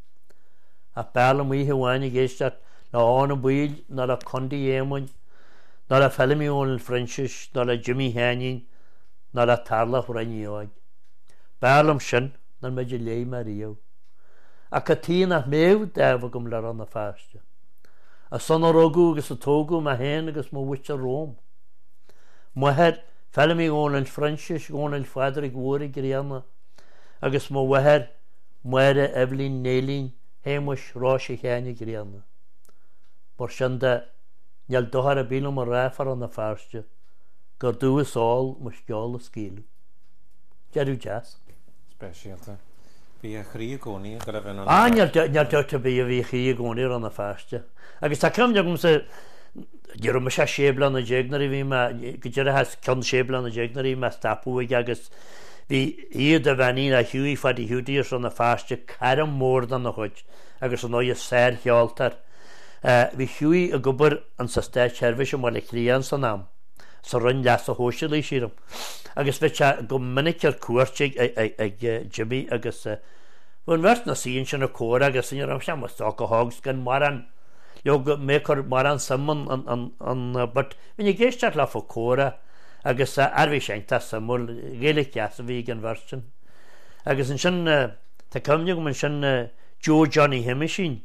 A belam í hehhaine géisteart na ána bíl na a condi émain na a Felimión Francis na a Jimmy Henning na a tarlach rainníoid. Belam sin na meidir léime riamh. A catí nach méh debh gom le an na fearste. A son rógu agus a tógu ma hen agus má wit a Róm. Muhead Felimión Francis gón Frederick Wóri gríanna agus má wehead muere Evelyn Nélín héimus ráisi chéine gríanna. Mar sin de neal dohar a bílum a réfar an na fearste gur dúas áil mu sceáil a scílu. Jeú jazz. Spéisialta. Bhí a chrí gcónaí go raibh an neal dúirta bí a bhí chií gcónaí an na fearste. Agus tá cem deagm sa dúir me se séblan na déagnarí bhí go dtíar has cean séblan na déagnarí me stapúig agus bhí iad a bhaní a hiúí fad i hiúdaíos an na fearste ceir an mór an na chuid agus an óid séir cheoltar. Bhí hiúí a gobar an sa stéid seirbhis mar le chrían san nám sa run leas a hóise lí síram. Agus bheit se go minic ar cuairte ag Jimmy agus bhain bhirt na síon sin na córa agus sin am sem tá go hágus gan mar an mé chu mar an samman but minn géisteart le fá córa agus arbhí seinta samú géala ceas a bhí an bhirtin. Agus an sin tá cumne go man sin Joe Johnny Himmy sin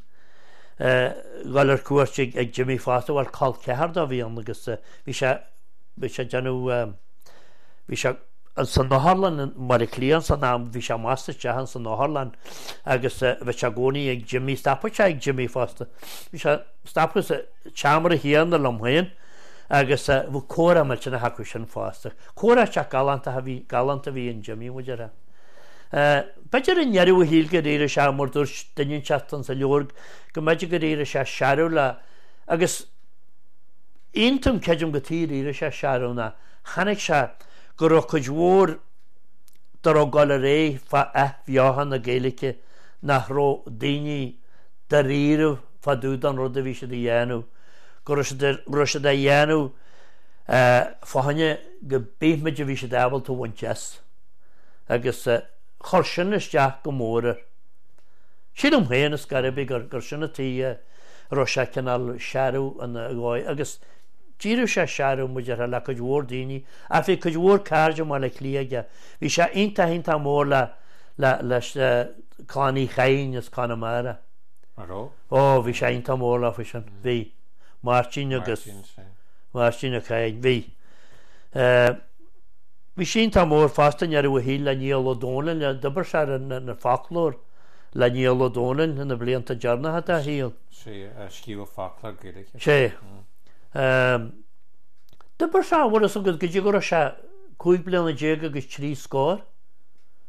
gáil ar cuairte ag Jimmy fásta bhil cáil cehard a bhí an agus bhí se deanú bhí se san nóharlan mar a clían san nám bhí se másta tehan san nóharlan agus bheit se gcónaí ag Jimmy stappaite ag Jimmy fásta. Bhí se stappas teamara hían na lomhain agus bh córa me sinna hacu sin fásta. Córa se galanta bhí an Jimmy muidir. Beidir in nearú a híl go réire se mór dúir dainn chatan sa leor go meidir go réire se seaú le agus intam ceidim go tí réire se seaúna chanig se go ro chuid mhór dar ó gáil a ré fa bheáhan na géalacha nach ró daoine de riireh fa dúd an rud a bhí se de dhéanú go ru se de dhéanú fáhanne go béithmid a bhí se d'abal tú bhaintes agus chur sin isteach go móra. Siad héana is garibí gur sinna tí ro se canal seaú an gáid agus díú se seaú muidir le chuid mhór daoine a bhí chuid mhór cáirde má le clíaige. Bhí se inta mór leis cánaí chain is Conamara. Bhí sé inta mór le fa sin bhí Martin agus Martin a chain bhí. Bhí sínta mór fastain ar bh hí le níl ódólan le dubar se na faclór le níl ódólan na blianta dearnathe a híal. sé scíú faclar gaiidecha. sé. Dubar se bhfu a go dtí go se 5 bliana déag agus 3 scór.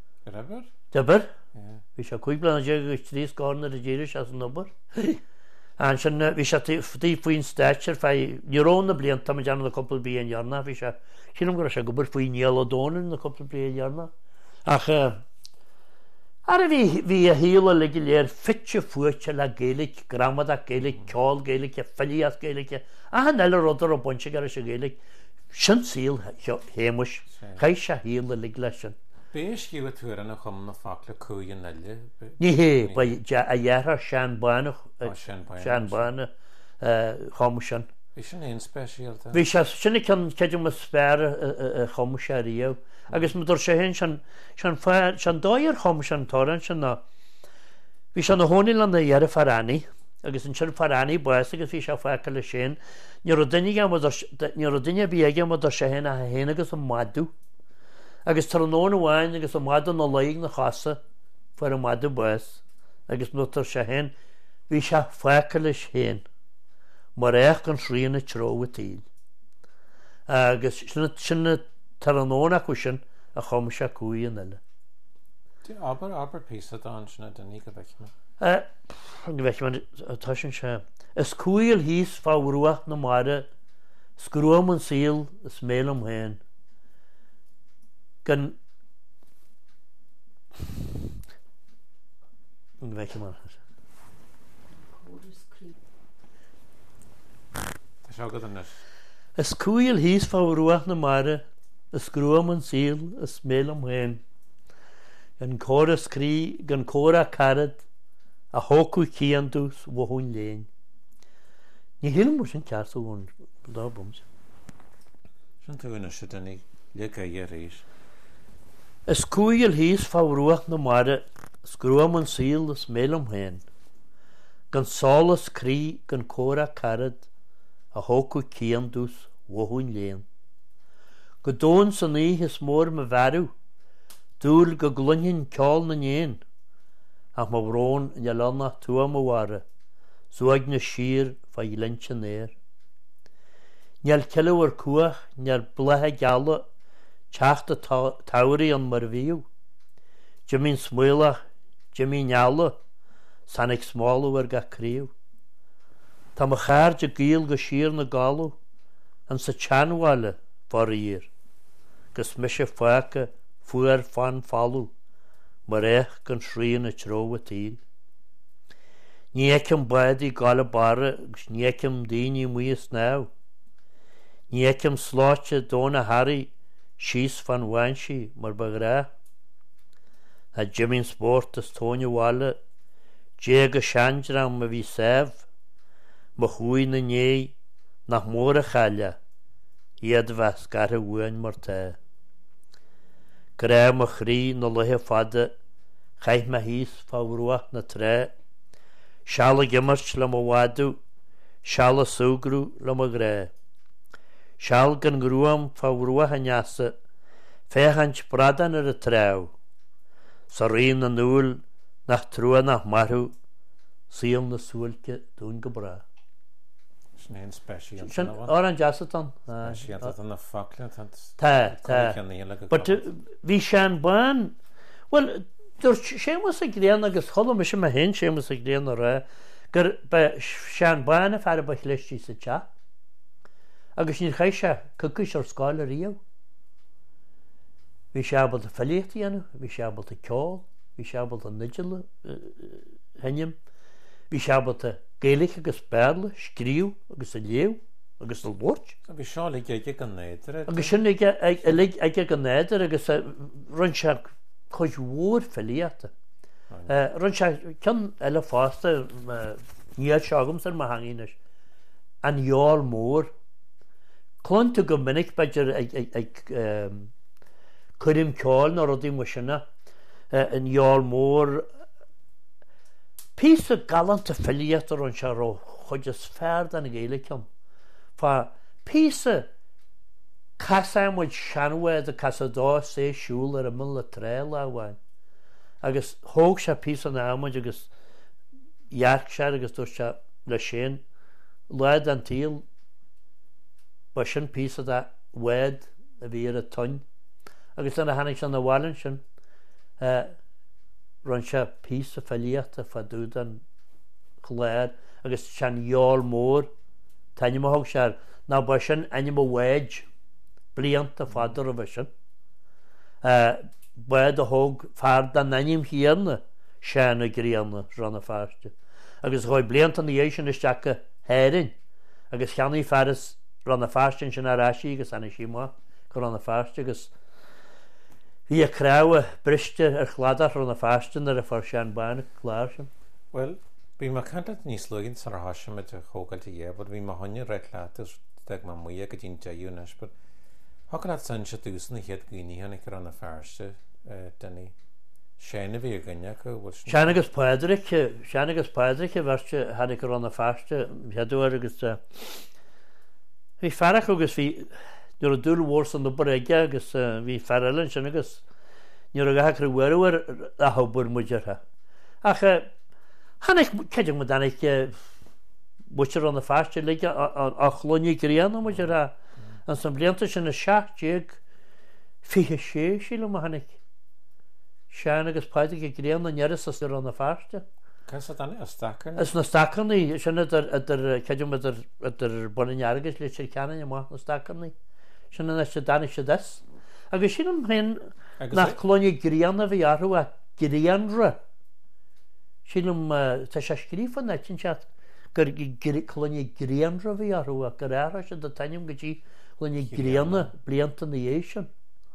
Dubar? Bhí se 5 bliana déag agus 3 scór na a ddíidir se an nubar. An sin bhí sé tí faoin stair fe nírónna blion tam deanna na coppla bí anhearna bhí se sinam go se gobar faoin níal dóna na coppla bí anhearna ach ar a bhí a híla le léir fitte fuite le géalaigh gramad a géalaigh ceáil géalaigh a filiías géalaigh a an eile rudar ó bonse gar se géalaigh sin síl héimis chéis se híla le lei sin. Bés cíú a túra na chum na fála cúin eile? Ní hé a dheartha sean banach sean banna chom sin. Bhí sin éon speisialta? Bhí se sinna ceidir mu sfér chom sé riamh. agus mu sé hen sean dóir chom sean toran sin ná. Bhí se na hóí le na dhearh farraní, agus an sin farraní buas agus bhí se fecha le sin, ní duine bí aige mu sé héna a héana agus an madú. Agus tar an nóna bháin agus an madú nó laigh na chasa fuair an madú buas, agus mu sé hen bhí se fecha le sin, mar éach an sríanna tróha tíl. Agus sinna tar an nóna chu sin a chom se cúíon eile. Aber písa dá sinna den go bheicime? Go bheicime tá sin se. Is cúil híos fá ruach na mara, scrúam an síl is mélam héin. Gan go bheicime. Tá seo go an Is cúil híos fá ruach na mara, is scrúam an síl is mélam héin. Gan córa scrí gan córa carad a hócú cían dús bhún léin. Ní hílam mar sin ceart bhún dábums. Sin túna si dennig le a rééis. Is cúil híos fá ruach na mara, scrúam an síl is mélam héin. Gan sálas crí gan córa carad a hócú cían dús bhún léin. Go dón san í is mór me bharú, dúil go glunhin ceáil na néin, ach má bhrón ne lena tua mo wara, suag na sír fa i lintse néir. Neal ceileh ar cuach neal blethe geala teachta taurí an mar bhíú, Jimín smuilach, Jimí neala, sannig smála ar ga críú. Tá ma cháir de gíal go sír na galú, an sa teanháile far ír, gus me se fáca fuair fan fallú, mar éich gan srían a tróha tíl. Níecem baidí gála bara gus níecem daoine muas náu. Níecem sláite dóna Harry síos fan bhainsi mar bagrá. A Jimín sport is tóne wala, dé go seandraam ma bhí sef, ma chuí na né nach mór a chaile, iad bheits gar a bhuain mar ta. Grá ma chrí na luthe fada, chaith ma híos fá ruach na tré, seala gimmart le ma wadú, seala súgrú le ma grá. Seal gan grúam fá ruach a neasa, féchant bradan ar a tráu, sa rion na núl nach trúa nach marú, síl na súlce dún go bra. Sin éon speisialta Sin ar an jasatan. Speisialta an na fála Tá. But bhí sean bán, well, dúir sémas a gréan agus chola me sem a hen sémas a gréan a rá, gur sean bán a fear ba chléistí sa te, agus ní chaise cucus ar sáil a riamh. Bhí seabal a filiachtaí anu, bhí seabal a ceáil, bhí seabal a nidile henim, bhí seabal a géalaigh agus béla, scríú agus a léamh agus a lórt. Bhí seo le ige an néidir. Agus sin ige an néidir agus run se chuid mhór filiachta. Run se cean eile fásta níiad seagams ar ma hangínis an jóal mór. Clonta go minic beidir ag chuirim ceáil na rodí mu sinna an jóal mór. Pís a galanta filiachta run se ró chuid is fearr an géile ceam. Fá pís a casámid seanhaid a casadá sé siúil ar a mil le tré le bhain. Agus thóg se pís an ámaid agus dhearc se agus dúir se le sin leid an tíl ba sin pís a weid a bhí ar a tain. Agus an a hanig sin na bhhailin sin run se pís a filiachta fa dúd an chléir agus sean iol mór taine mohog se ná ba sin aine bhhaid blianta fadar a bhesin. Bud a thug fear den naim híanana seanna gríanna ranna fearste. Agus chuid blianta na dhééis sin isteach héirinn agus cheannaí fearras ranna fearstin sin aráisií agus anna síá chu ranna fearste agus hí a crá briste ar chladar ranna fearstin ar a far sean bainna chláir sin. Well, bí mar canta níos luginn sa hasise me a chógailta dhé, bud bhí mar honne réitlátas ag má mu go dín deúnes, bud Hogan san se dúsna héad gúníhanna ar anna fearste denní séna bhí gunne go Seanagus Pedric bharte hanig go anna fearste headúir agus hí ferach agus hí nuair a dúil mór san na breige agus hí ferlan sin agus nuair a gahachar bhfuir a thbúr muidirtha. Ach hanig ceidir mu danig muir anna fearste le a chlóní gríanna muidirtha. An san blianta sin na 76 síle a hanig. Sean agus Pedric gréan na neras as ar anna fearste. Cos a danna stacar? Is na stacarnaí sinna ceidir idir bunaneargus le sé ceanna amach na stacarnaí. Sinna na sé danig sé des. Agus sin am hen nach chlóní gríanna bhí arú a gríanra. Sílam tá sé scrífa na tin seat gur chlóní gríanra bhí arú a gur éra se do taim go dtí chlóní gríanna blianta na dhééis sin.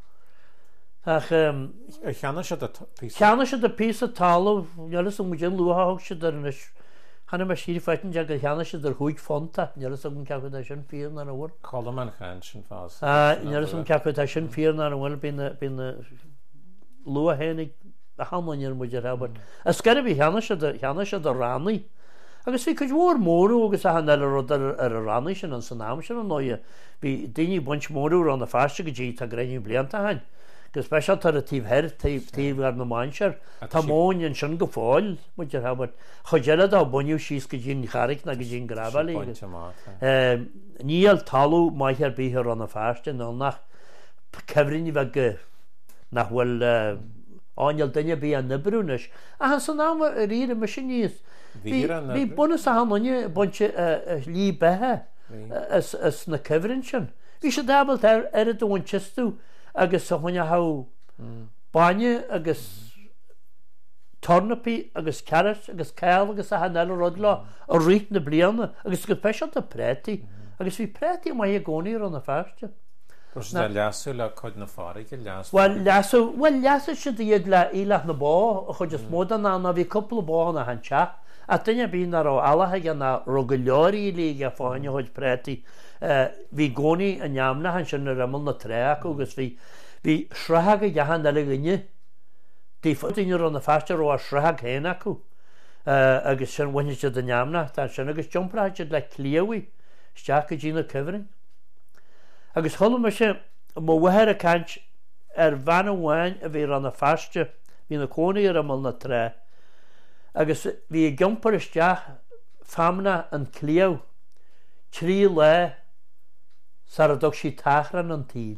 Cheanna se de pí a talh nelas mu luthach se inis hanna mar síí feitin de go cheanna se ar chuig fonta nelas an ce sin fí ar bhfuil. Choman chan sin fás. Nelas an ce sin fí ar bhfuil bína luhénig a hamáir muidir hebal. A scar bhí cheanna se do rannaí. Agus bhí chuid mhór mórú agus a hanile ar a rannaí sin an san náam sin an nóide. Bhí daoine buint mórú an na fearste go dtí tá greiniú blianta hain. Gus speisial tar a tíbheir tíh ar na máinseir Tá móin sin go fáil muidir habad chuéad á buniuú síos go dtín charic na go dtín grabbalí. Níl talú maiar bíthir an na fearste nó nach cehrinní bheith go nach bhfuil áineal duine bí an nibrúnis. A han san ná rí me sin níos. Bhí buna a hanine bunte lí bethe is na cehrin sin. Bhí sé dabal ar a dúin tiú agus sa chuine ha baine agus tornapi agus carrot agus ceil agus a hanile rud le a rit na blianana agus go peisialt a préti agus bhí préti mai a gcóí an na fearste. leasú le chuid na fáric leas. Well leasa si iad le ílach na bá a chud is móda ná bhí coppla bá na hanse a duine bí ar ó alathe na rogaleirí lí a fáinine chuid préti. Bhí gcónaí a neamna han sin na rimmel na tréach agus bhí sreithe go dehan eile gunne tí futíine an na fearste ó a sreithe chéine acu agus sin bhaine si a neamna tá sin agus jumpráid le clíomhaí steach go dtína cehrin. Agus thola me se má bhathir a cant ar bhena bháin a bhí an na fearste hí na cónaí ar rimmel na tré. Agus bhí gimpar isteach famna an clíomh trí le sar a dog sí tachran an tíl.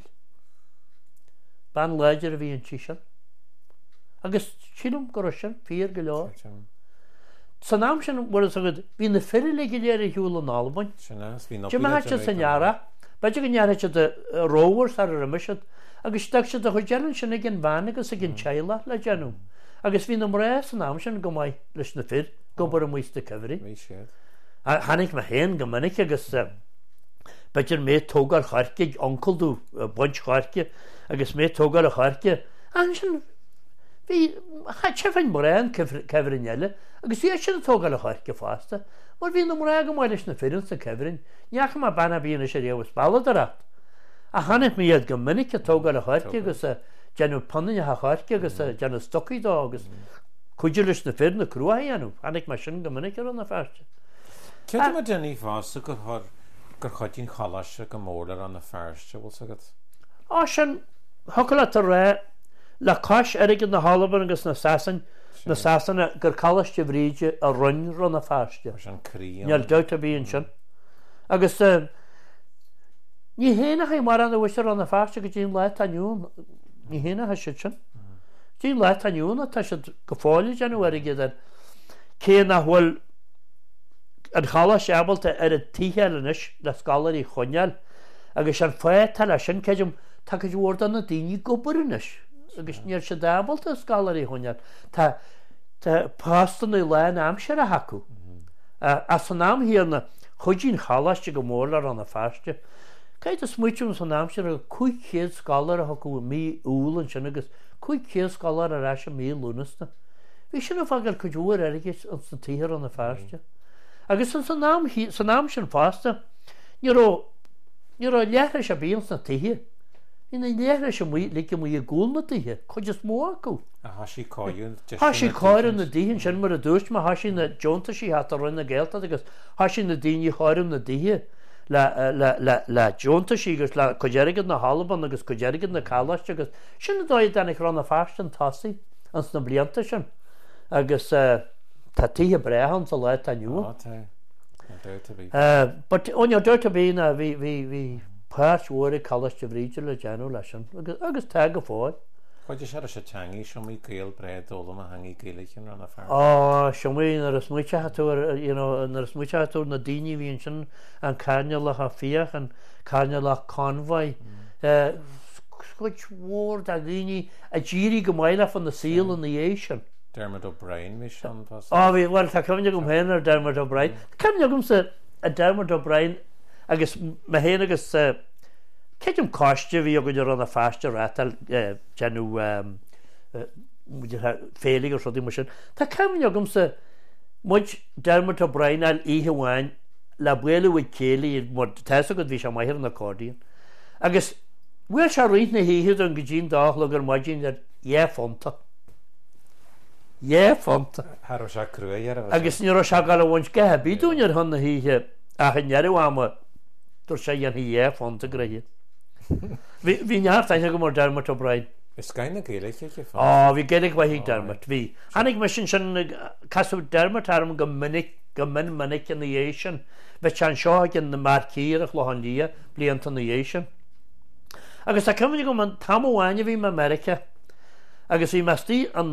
Ban leidir a bhí an tí sin. Agus sílam go sin fír go leir. San náam sin bhfuil agad bhí na firí le léir a hiúil an Albain. Deime san neara, beidir go nearthe de róhar ar a riimiisiid, agus sta se a chu dean sin gin bhaine agus a gin teile le deanú. Agus bhí na ré san náam sin go maiid leis na fir go bar a muiste cehrí. Hannig me héan go minic agus beidir mé tógar charce onculú buint charce agus mé tógar a charce an sin bhí tefainn moréin cehrin eile agus bhí sin tógar a charce fásta mar bhí na mré go maiid leis na firin sa cehrin neach má banna bhíonna sé réhs bailadarat. A hannig míiad go minic a tógar a charce agus deanú panine a charce agus deanna stoídá agus chuidir leis na fir na cruaíanú hannig me sin go minic ar an na fearste. Cead me denní fásta gur chuidín chalaise go mórlar an na fearste bhil sagad? Á sin thucail a ré le cais aige na Hallban agus na sasanna gur chalaiste bhríide a runn ran na fearste. Neal deuta bíon sin. Agus ní héana ha mar an bhuiir an na fearste go dtíon le aniuún ní héana ha si sin. Dín le aniuúna tá si go fáil anú aige cé na bhfuil an chala seabalta ar a tíhealanis le scalarí choneal, agus an fé tal sin ceidim take bhór an na daoine goburinnis, agus níor se dábalta scalarí choneal. Tá pástan í lein amsear a hacu. As san nám híarna chudín chalaiste go mór ar an na fearste. Cait a smuitiúm san amsear a 500 scalar a hacu mí úlan sin agus 500 scalar a reis a mí lúnasta. Bhí sin a fagar chuúir airigis an sa tíhar an na fearste. Agus san nám sin fásta, ní leithre se bíon na tithe. Ina leithre se líce mu a gúil na tithe, chuid is mó acu. A hasí cáún. Hasí cáir na díhinn sin mar a dúirt me hasí na Johnta sí hat a rinne gelta agus hasí na daoine cháirm na dithe le Johnta sí gus le codeirigad na Halban agus codeirigad na Calaiste agus sin na dóid dennig ran na fearstan tasaí ans na blianta sin agus tá tithe brehan sa le tá nua. But on dúirta bína bhí páirthúir Calaiste bhríidir le deanú lei sin agus te go fáid. Chuide se teangaí seo mí gaal bread dóla a hangí gaalaichin ran na fear. Seomí nar a smuitiú na daoine bhíonn sin an caine le fíoch an caine le conmhaid. Scuid mór a daoine a ddírí go maiile fan na síl an na dhé sin. Dermot O'Brien mí sin. Bhil tá cumne go héanaar Dermot O'Brien. Cumne gom sa a Dermot O'Brien agus me héana agus Ceidim cáiste bhí a go ran na feaste rétal genú félig ar sodí mar sin. Tá cemne agam sa muid Dermot O'Brien al ihe bháin le buile bhid céala mar teasa go bhí se maithir na cordíon. Agus bhfuil se riint na híhiad an go ddín dála gur maidín ar fonta. Fonta. Har se cruúir. Agus ní se gal bhaint gethe bíúinar hon na híthe a chunearú ama dur sé an hí fonta greie. Bhí neart aine go mór Dermot O'Brien. Is gaine gaalaigh ché fá. Bhí geidir bhaí Dermot, bhí. Hannig me sin casú Dermot arm go minic in na dhé sin, bheit an seo gin na marcíach le an lí blianta na dhé sin. Agus tá cumnig go an tamháine bhí America, agus bhí mestí an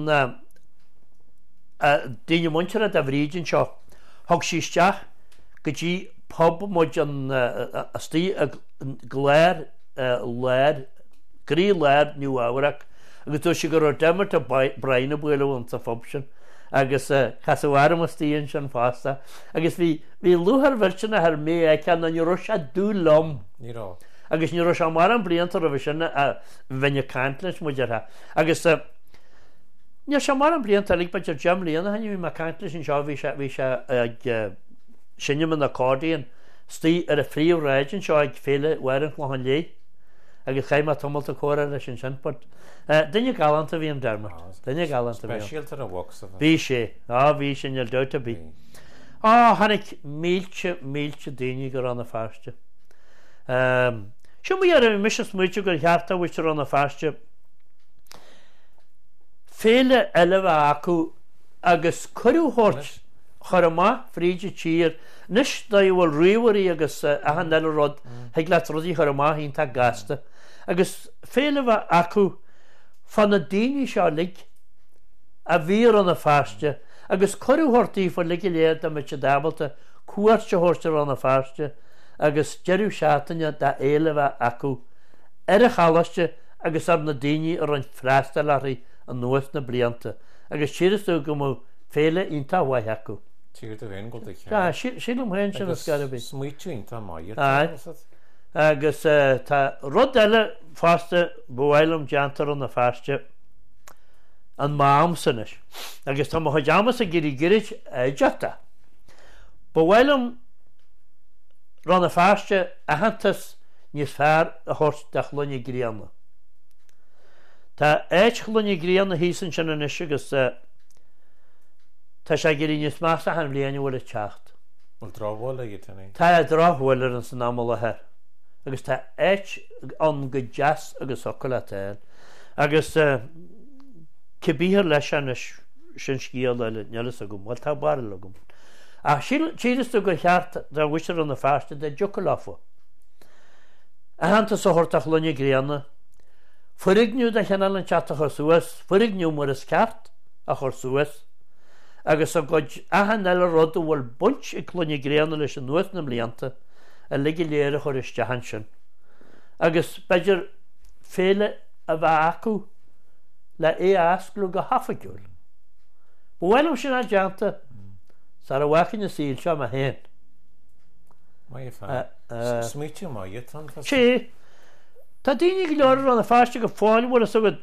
daine muintear a bhrídin seo, thug síisteach go dtí pub muid an tí gléir grí leir nniu áhraach agus tú si gur Dermot O'Brien a buile an sa fopsin agus chasáhharm tííonn sin fásta agus bhí luthar bhirsin a mé cean na níró se dú lom agus níró se mar an bliantar a bh sinna a bhaine cantlis muidirtha agus ní se mar an blianta lig be Jam líana haine bhí mar cantlis sin seo bhí se ag sinneman na cordíon tí ar a phríomh réidirn seo ag féle bhharan chláin lé agus chaim tomulta córa lei sin sinport. Duine galanta bhí an Dermot. Duine galanta síaltar a bhha. Bhí sé bhí sin ar dúirta bí. Tháinig mílte daoine gur an na fearste. Siú ar a mis muite gur cheartta bhuiiste an na fearste. Féle eile acu agus chuúthirt chorama fríide tír nis da bhfuil riúirí agus ahan eile rud heag le rudí chorama hín tá gasta. Agus féle bheith acu fan na daoine seo lig a bhí an na fearste agus choúthirtaí fan lig léad a mit dábalta cuairte thuirte an na fearste agus deirú seaataine de éile bheith acu ar a chalaiste agus ar na daoine ar an freasta leirí an nuas na blianta agus tíirú go mó féle ínta bhaith acu. Tíir do bhéin go sílam héin sin scarabí. Smuitiú ínta maiir. Agus tá rud eile fásta bhhailm deantar an na fearste an mám sanis. Agus tá chuid amas a gurí girid deata. Bhhailm ran na fearste ahantas níos fearr a thuirt de chluine gríanna. Tá éit chluine gríanna hísan sin an is agus tá sé gurí níos más a an bbliana bhfuil techt. Bhil dráhil a gitana. Tá dráhfuilir an san amla heir. Agus tá éit an go jazz agus socola téil. Agus cibíthir leis an sin scíal le nelas a gom, bhil tá bar le gom. A tíiristú go cheart de bhuiir an na fearste de jocaláfa. A hananta sa thuirta chluine gríanna, fuigniú de cheanal an teata chu suas, fuigniú mar is ceart a chur suas, agus a god ahan eile rud bhfuil bunt i clúine gréanna leis an nuas na mlíanta a ligi léire chuir iste hansin. Agus beidir féle a bheith acu le asclú go hafagiúil. Bhfuilm sin a deanta sa a bhacin na síl seo a héin. Smíte mai tan sé Tá daoine go leir an na fáiste go fáil bhfuil a sugad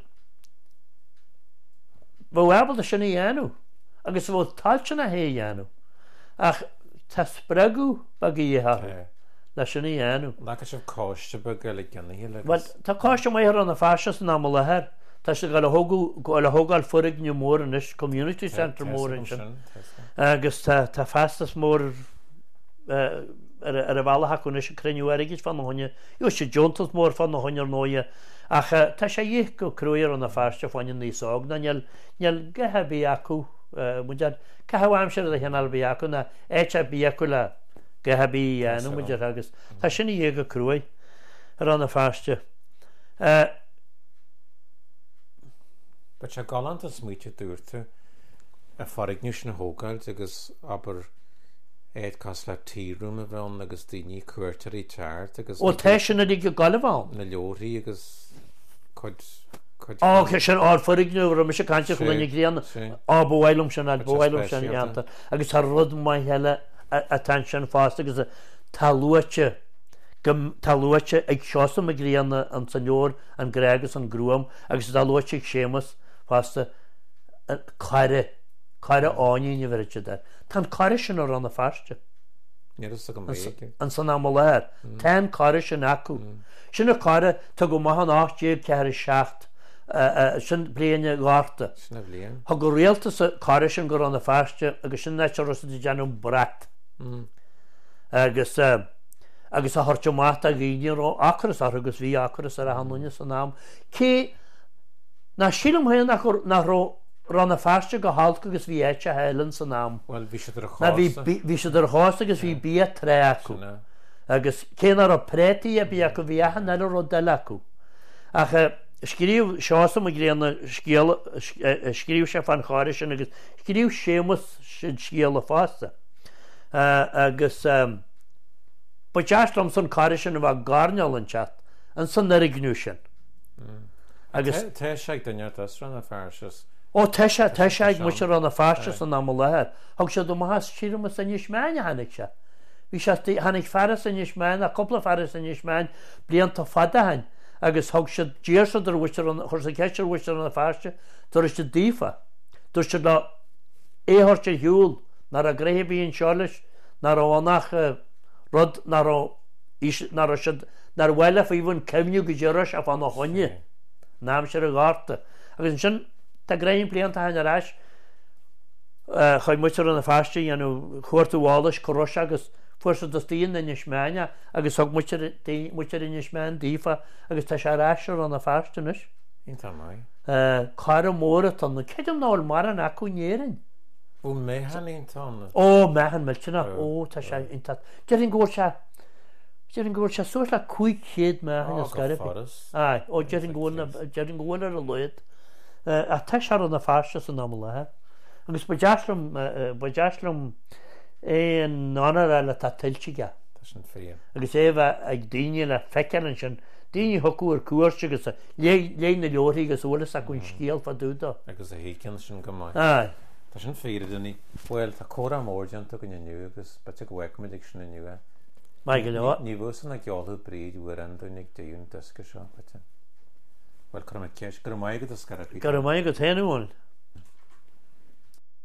bhhabal a sinna dhéanú agus bhfuil tailte na hé dhéanú ach tá spregu bag dhéthe le sinna dhéanú. Le sih cáiste be go le gceanna hí le. Tá cáiste mai ar an na fáiste ná mo lethir Tá sé go le thugáil furig ní mór in is Community Centre mór in sin agus tá festas mór ar a bhhealacha chun is cruniú aigis fan haine Jo sé Johntas mór fan na hainear nóide ach tá sé dhé go cruúir an na fearste fáin níos ágna neal gethe acu muidir cehaim sé a cheanal bí acu na éite bí acu le gethe bí nó muidir agus Tá sinna dhé go cruúid ar an na fearste. Ba sé galant a smíte dúirte a farignius na hógáil agus aber éad cas le tírum a bhein agus daoine cuairtarí teart agus ó teisina go galháin na leorí agus á sin áfuigniú me sé caiinte chuine gréan á bhhailm sin bhhailm sin ananta agus tá rud mai heile a tan sin fásta agus talúte ag seosam a gréanna an sanor an grégus an grúam agus dalúte ag sémas fásta caire áine bhirte de. Tá caire sin ar an na fearste an san am léir Tá caire sin acu sinna caire tá go maithan 8 sin bliana gáta Tá go réalta sa caire sin gur an na fearste agus sin neitir deanú brat agus a thuirte máta gíine acras agus bhí acras ar a hanúine san nám cé na sílam héan nach ran na fearste go háilca agus bhí éite heilann san nám. Bhí sé ar chásta agus bhí bí tré acu agus céanar a prétaí a bí acu bhí achan eile ru de acu ach scríomh seásta a gréanna scríomh sé fan cháir sin agus scríomh sémas sin scéal a fásta agus ba deaslam san cáir sin a bh garneal an chat an san narighnú sin agus te sé daine ran a fearses ó teise ag mu an na fearste san ná leir thug sé do has tíúma san níosmeine hanig se hí sé hanig ferras san níosmein a coppla ferras san níosmein blianta fadahain agus thug sé díir se chuir sa ceir bhuiir an na fearste tar is dífa dúir se le éthirte hiúil nar a gréhíon seolis nar ónach rud nar bhile faoihn cemniú go ddéiris a fan na chuine náam sé a gáta agus sin tá gréim blianta hain aráis chuid muir an na fearste anú chuirtúhálas choráis agus fusa do tíon na níosmeine agus thug muir in níosmein dífa agus tá sé ráisiir an na fearstenis Cair móra tan na ceidim náil mar an acunéirin ó méhan tána ó mehan milltena ó tá sé inta Dearing ggóir se suas le 500 mehan a scarib ó dearing ggóil ar a luid a te se an na fearste san ná lethe agus ba deaslam é an nánar eile tá tiltige agus é bheith ag daine le feicean sin daoine thuú ar cuairte agus léana leorí agus olalas a chun scéal fa dúda agus a hécinn sin go mai Tá sin féidir duní bhfuil tá córa mórdeanta go nniu agus bete go bhhaicimiid sin na nua ní bh san na geáú bríd bhuiar an dúnig daún dusca seo bhfuil chu ceis gur maiige a scarapí gur maiige go téanúil